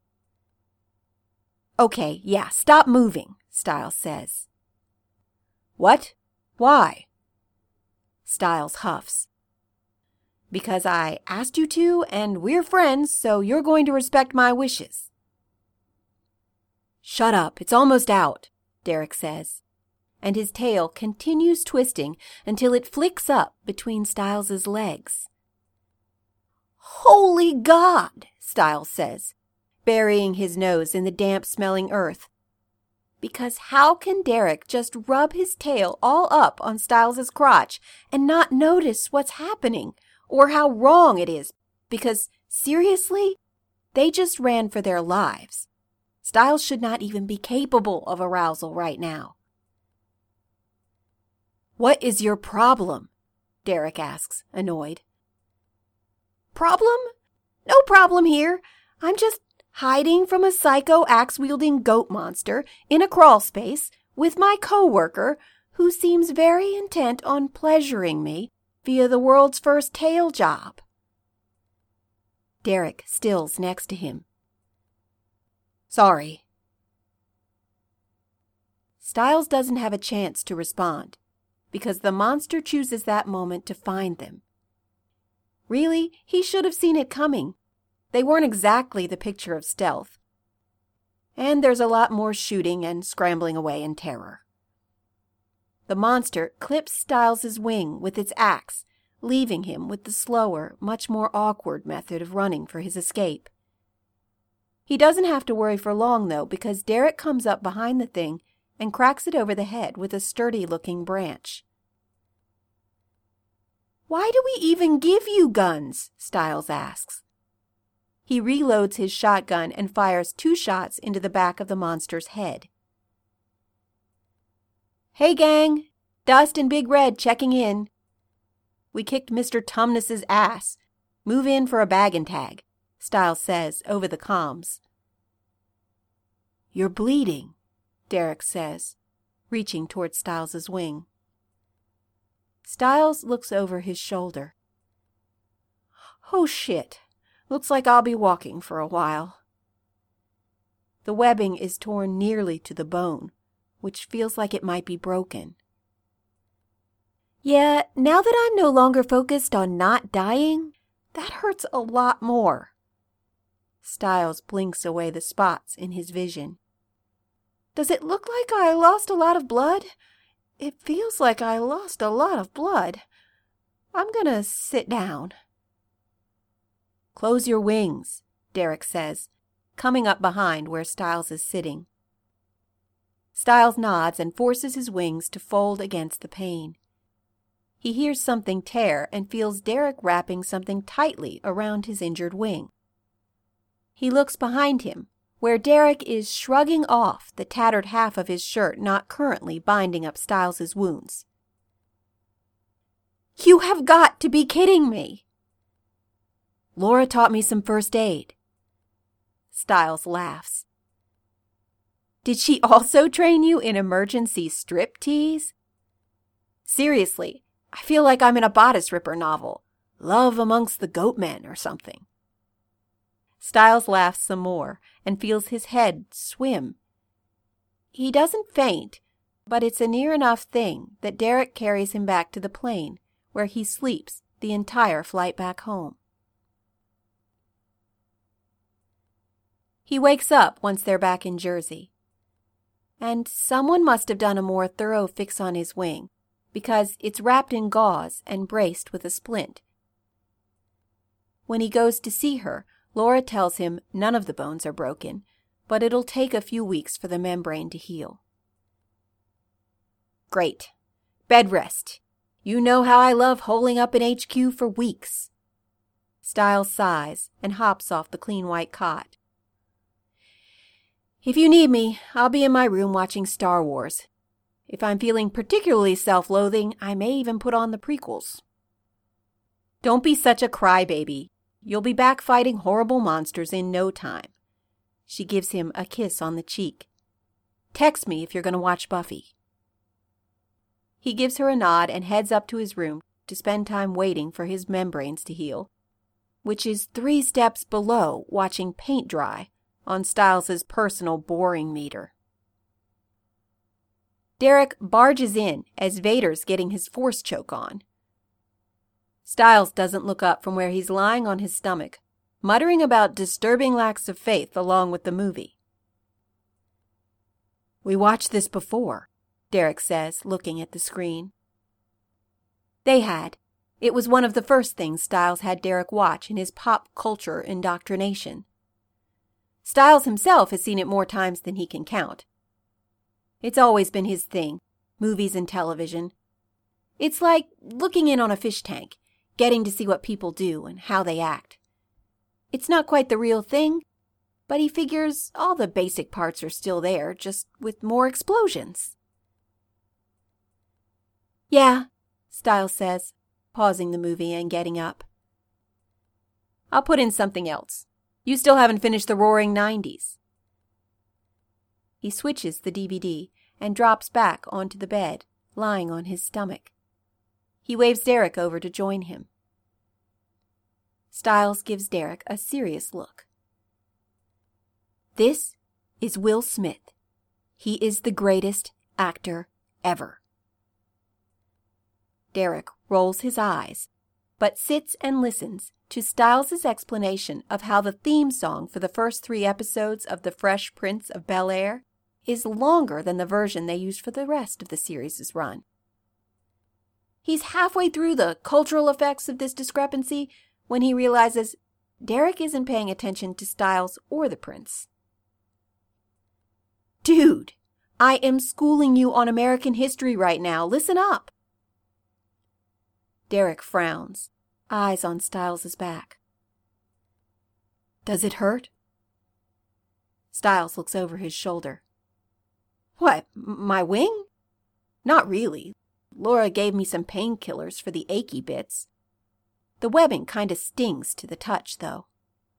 "Okay, yeah, stop moving," Styles says. "What? Why?" Styles huffs. "Because I asked you to, and we're friends, so you're going to respect my wishes." "Shut up, it's almost out," Derek says, and his tail continues twisting until it flicks up between Styles's legs. "Holy God," Styles says, burying his nose in the damp-smelling earth. Because how can Derek just rub his tail all up on Stiles' crotch and not notice what's happening or how wrong it is? Because, seriously, they just ran for their lives. Stiles should not even be capable of arousal right now. "What is your problem?" Derek asks, annoyed. "Problem? No problem here. I'm just hiding from a psycho axe-wielding goat monster in a crawl space with my co-worker who seems very intent on pleasuring me via the world's first tail job." Derek stills next to him. "Sorry." Stiles doesn't have a chance to respond because the monster chooses that moment to find them. Really, he should have seen it coming. They weren't exactly the picture of stealth. And there's a lot more shooting and scrambling away in terror. The monster clips Stiles' wing with its axe, leaving him with the slower, much more awkward method of running for his escape. He doesn't have to worry for long, though, because Derek comes up behind the thing and cracks it over the head with a sturdy-looking branch. "Why do we even give you guns?" Stiles asks. He reloads his shotgun and fires 2 shots into the back of the monster's head. "Hey, gang! Dust and Big Red checking in. We kicked Mr. Tumnus's ass. Move in for a bag and tag," Stiles says over the comms. "You're bleeding," Derek says, reaching toward Stiles' wing. Stiles looks over his shoulder. "Oh, shit. Looks like I'll be walking for a while." The webbing is torn nearly to the bone, which feels like it might be broken. "Yeah, now that I'm no longer focused on not dying, that hurts a lot more." Stiles blinks away the spots in his vision. "Does it look like I lost a lot of blood? It feels like I lost a lot of blood. I'm gonna sit down." "Close your wings," Derek says, coming up behind where Stiles is sitting. Stiles nods and forces his wings to fold against the pane. He hears something tear and feels Derek wrapping something tightly around his injured wing. He looks behind him, where Derek is shrugging off the tattered half of his shirt not currently binding up Stiles' wounds. "You have got to be kidding me!" "Laura taught me some first aid." Stiles laughs. "Did she also train you in emergency striptease? Seriously, I feel like I'm in a bodice ripper novel, Love Amongst the Goatmen or something." Stiles laughs some more and feels his head swim. He doesn't faint, but it's a near enough thing that Derek carries him back to the plane, where he sleeps the entire flight back home. He wakes up once they're back in Jersey. And someone must have done a more thorough fix on his wing, because it's wrapped in gauze and braced with a splint. When he goes to see her, Laura tells him none of the bones are broken, but it'll take a few weeks for the membrane to heal. "Great. Bed rest. You know how I love holing up in HQ for weeks." Stiles sighs and hops off the clean white cot. "If you need me, I'll be in my room watching Star Wars. If I'm feeling particularly self-loathing, I may even put on the prequels." "Don't be such a crybaby. You'll be back fighting horrible monsters in no time." She gives him a kiss on the cheek. "Text me if you're going to watch Buffy." He gives her a nod and heads up to his room to spend time waiting for his membranes to heal, which is 3 steps below watching paint dry on Stiles' personal boring meter. Derek barges in as Vader's getting his force choke on. Stiles doesn't look up from where he's lying on his stomach, muttering about disturbing lacks of faith along with the movie. "We watched this before," Derek says, looking at the screen. They had. It was one of the first things Stiles had Derek watch in his pop culture indoctrination. Stiles himself has seen it more times than he can count. It's always been his thing, movies and television. It's like looking in on a fish tank, getting to see what people do and how they act. It's not quite the real thing, but he figures all the basic parts are still there, just with more explosions. Yeah, Stiles says, pausing the movie and getting up. I'll put in something else. You still haven't finished the Roaring '90s. He switches the DVD and drops back onto the bed, lying on his stomach. He waves Derek over to join him. Stiles gives Derek a serious look. This is Will Smith. He is the greatest actor ever. Derek rolls his eyes, but sits and listens to Stiles' explanation of how the theme song for the first 3 episodes of The Fresh Prince of Bel-Air is longer than the version they used for the rest of the series' run. He's halfway through the cultural effects of this discrepancy when he realizes Derek isn't paying attention to Stiles or the prince. Dude, I am schooling you on American history right now. Listen up. Derek frowns, eyes on Stiles' back. Does it hurt? Stiles looks over his shoulder. What, my wing? Not really. Laura gave me some painkillers for the achy bits. The webbing kind of stings to the touch, though.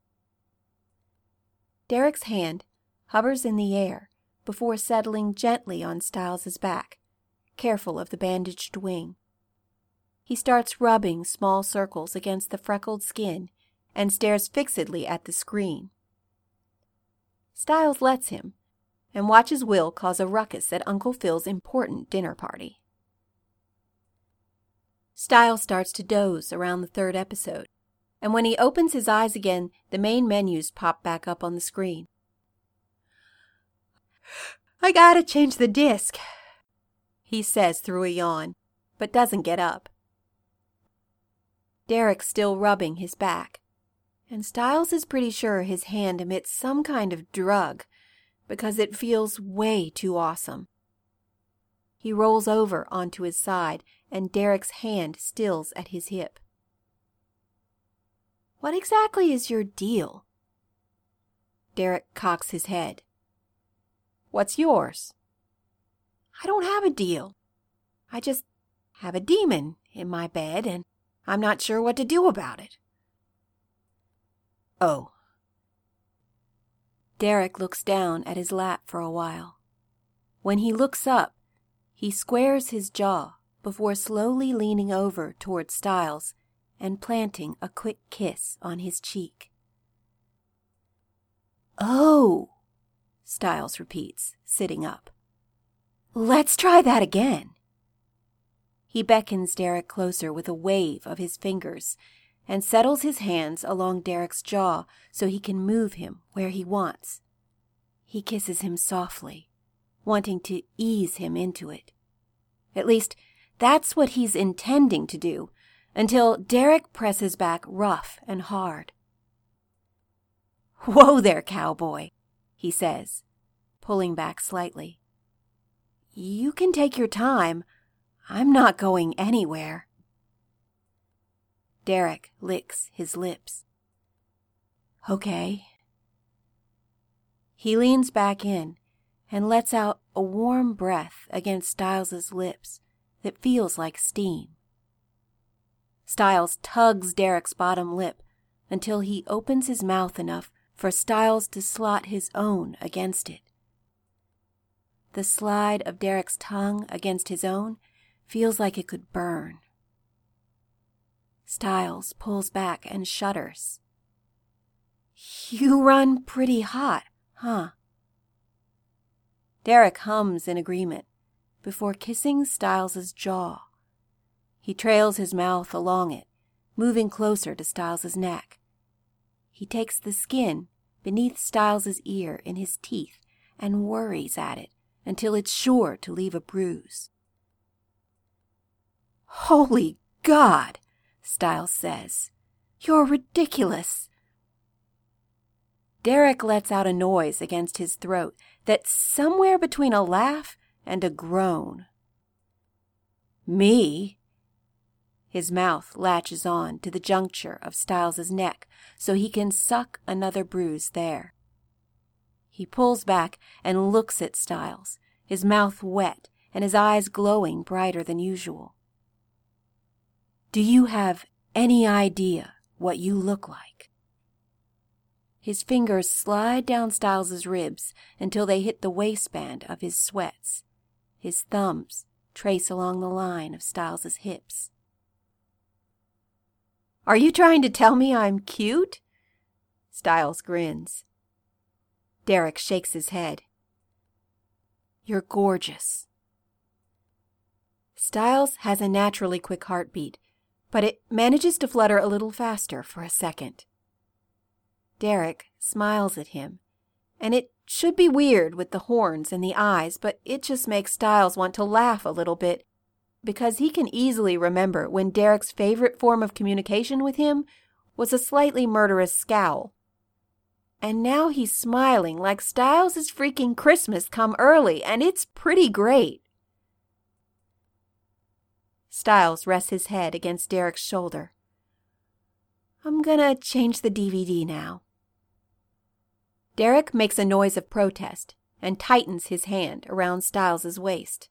Derek's hand hovers in the air before settling gently on Stiles' back, careful of the bandaged wing. He starts rubbing small circles against the freckled skin and stares fixedly at the screen. Stiles lets him and watches Will cause a ruckus at Uncle Phil's important dinner party. Stiles starts to doze around the 3rd episode, and when he opens his eyes again, the main menus pop back up on the screen. I gotta change the disc, he says through a yawn, but doesn't get up. Derek's still rubbing his back, and Stiles is pretty sure his hand emits some kind of drug because it feels way too awesome. He rolls over onto his side, and Derek's hand stills at his hip. What exactly is your deal? Derek cocks his head. What's yours? I don't have a deal. I just have a demon in my bed, and I'm not sure what to do about it. Oh. Derek looks down at his lap for a while. When he looks up, he squares his jaw before slowly leaning over toward Stiles and planting a quick kiss on his cheek. Oh, Stiles repeats, sitting up. Let's try that again. He beckons Derek closer with a wave of his fingers and settles his hands along Derek's jaw so he can move him where he wants. He kisses him softly, wanting to ease him into it. At least, that's what he's intending to do, until Derek presses back rough and hard. Whoa there, cowboy, he says, pulling back slightly. You can take your time. I'm not going anywhere. Derek licks his lips. Okay. He leans back in and lets out a warm breath against Stiles' lips that feels like steam. Stiles tugs Derek's bottom lip until he opens his mouth enough for Stiles to slot his own against it. The slide of Derek's tongue against his own feels like it could burn. Stiles pulls back and shudders. You run pretty hot, huh? Derek hums in agreement before kissing Stiles' jaw. He trails his mouth along it, moving closer to Stiles' neck. He takes the skin beneath Stiles' ear in his teeth and worries at it until it's sure to leave a bruise. Holy God, Stiles says. You're ridiculous. Derek lets out a noise against his throat that's somewhere between a laugh and a groan. Me? His mouth latches on to the juncture of Stiles's neck so he can suck another bruise there. He pulls back and looks at Stiles, his mouth wet and his eyes glowing brighter than usual. Do you have any idea what you look like? His fingers slide down Stiles's ribs until they hit the waistband of his sweats. His thumbs trace along the line of Stiles's hips. Are you trying to tell me I'm cute? Stiles grins. Derek shakes his head. You're gorgeous. Stiles has a naturally quick heartbeat, but it manages to flutter a little faster for a second. Derek smiles at him, and it should be weird with the horns and the eyes, but it just makes Stiles want to laugh a little bit, because he can easily remember when Derek's favorite form of communication with him was a slightly murderous scowl. And now he's smiling like Stiles is freaking Christmas come early, and it's pretty great. Stiles rests his head against Derek's shoulder. I'm gonna change the DVD now. Derek makes a noise of protest and tightens his hand around Stiles's waist.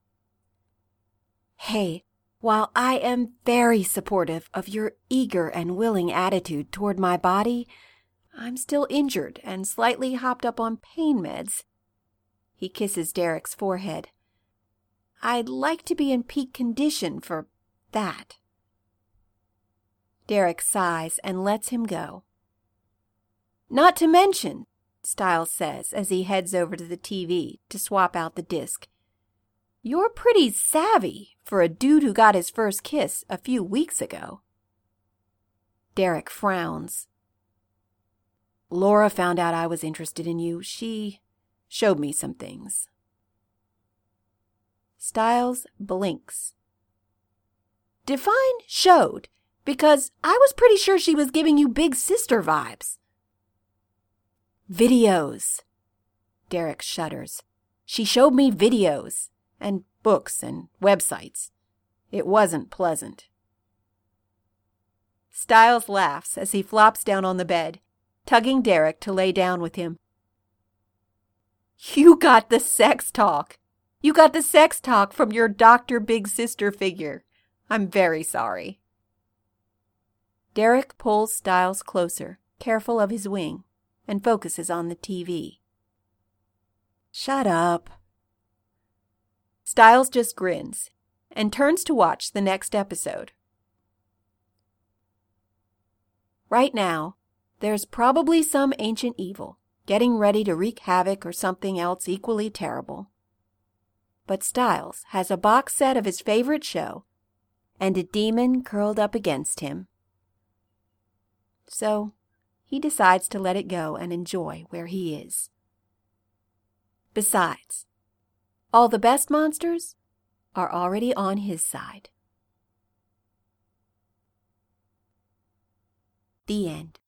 Hey, while I am very supportive of your eager and willing attitude toward my body, I'm still injured and slightly hopped up on pain meds. He kisses Derek's forehead. I'd like to be in peak condition for that. Derek sighs and lets him go. Not to mention, Stiles says as he heads over to the TV to swap out the disc, you're pretty savvy for a dude who got his first kiss a few weeks ago. Derek frowns. Laura found out I was interested in you. She showed me some things. Stiles blinks. Define showed, because I was pretty sure she was giving you big sister vibes. Videos. Derek shudders. She showed me videos, and books and websites. It wasn't pleasant. Stiles laughs as he flops down on the bed, tugging Derek to lay down with him. You got the sex talk. You got the sex talk from your Dr. Big Sister figure. I'm very sorry. Derek pulls Stiles closer, careful of his wing, and focuses on the TV. Shut up. Stiles just grins and turns to watch the next episode. Right now, there's probably some ancient evil getting ready to wreak havoc or something else equally terrible. But Stiles has a box set of his favorite show and a demon curled up against him. So he decides to let it go and enjoy where he is. Besides, all the best monsters are already on his side. The end.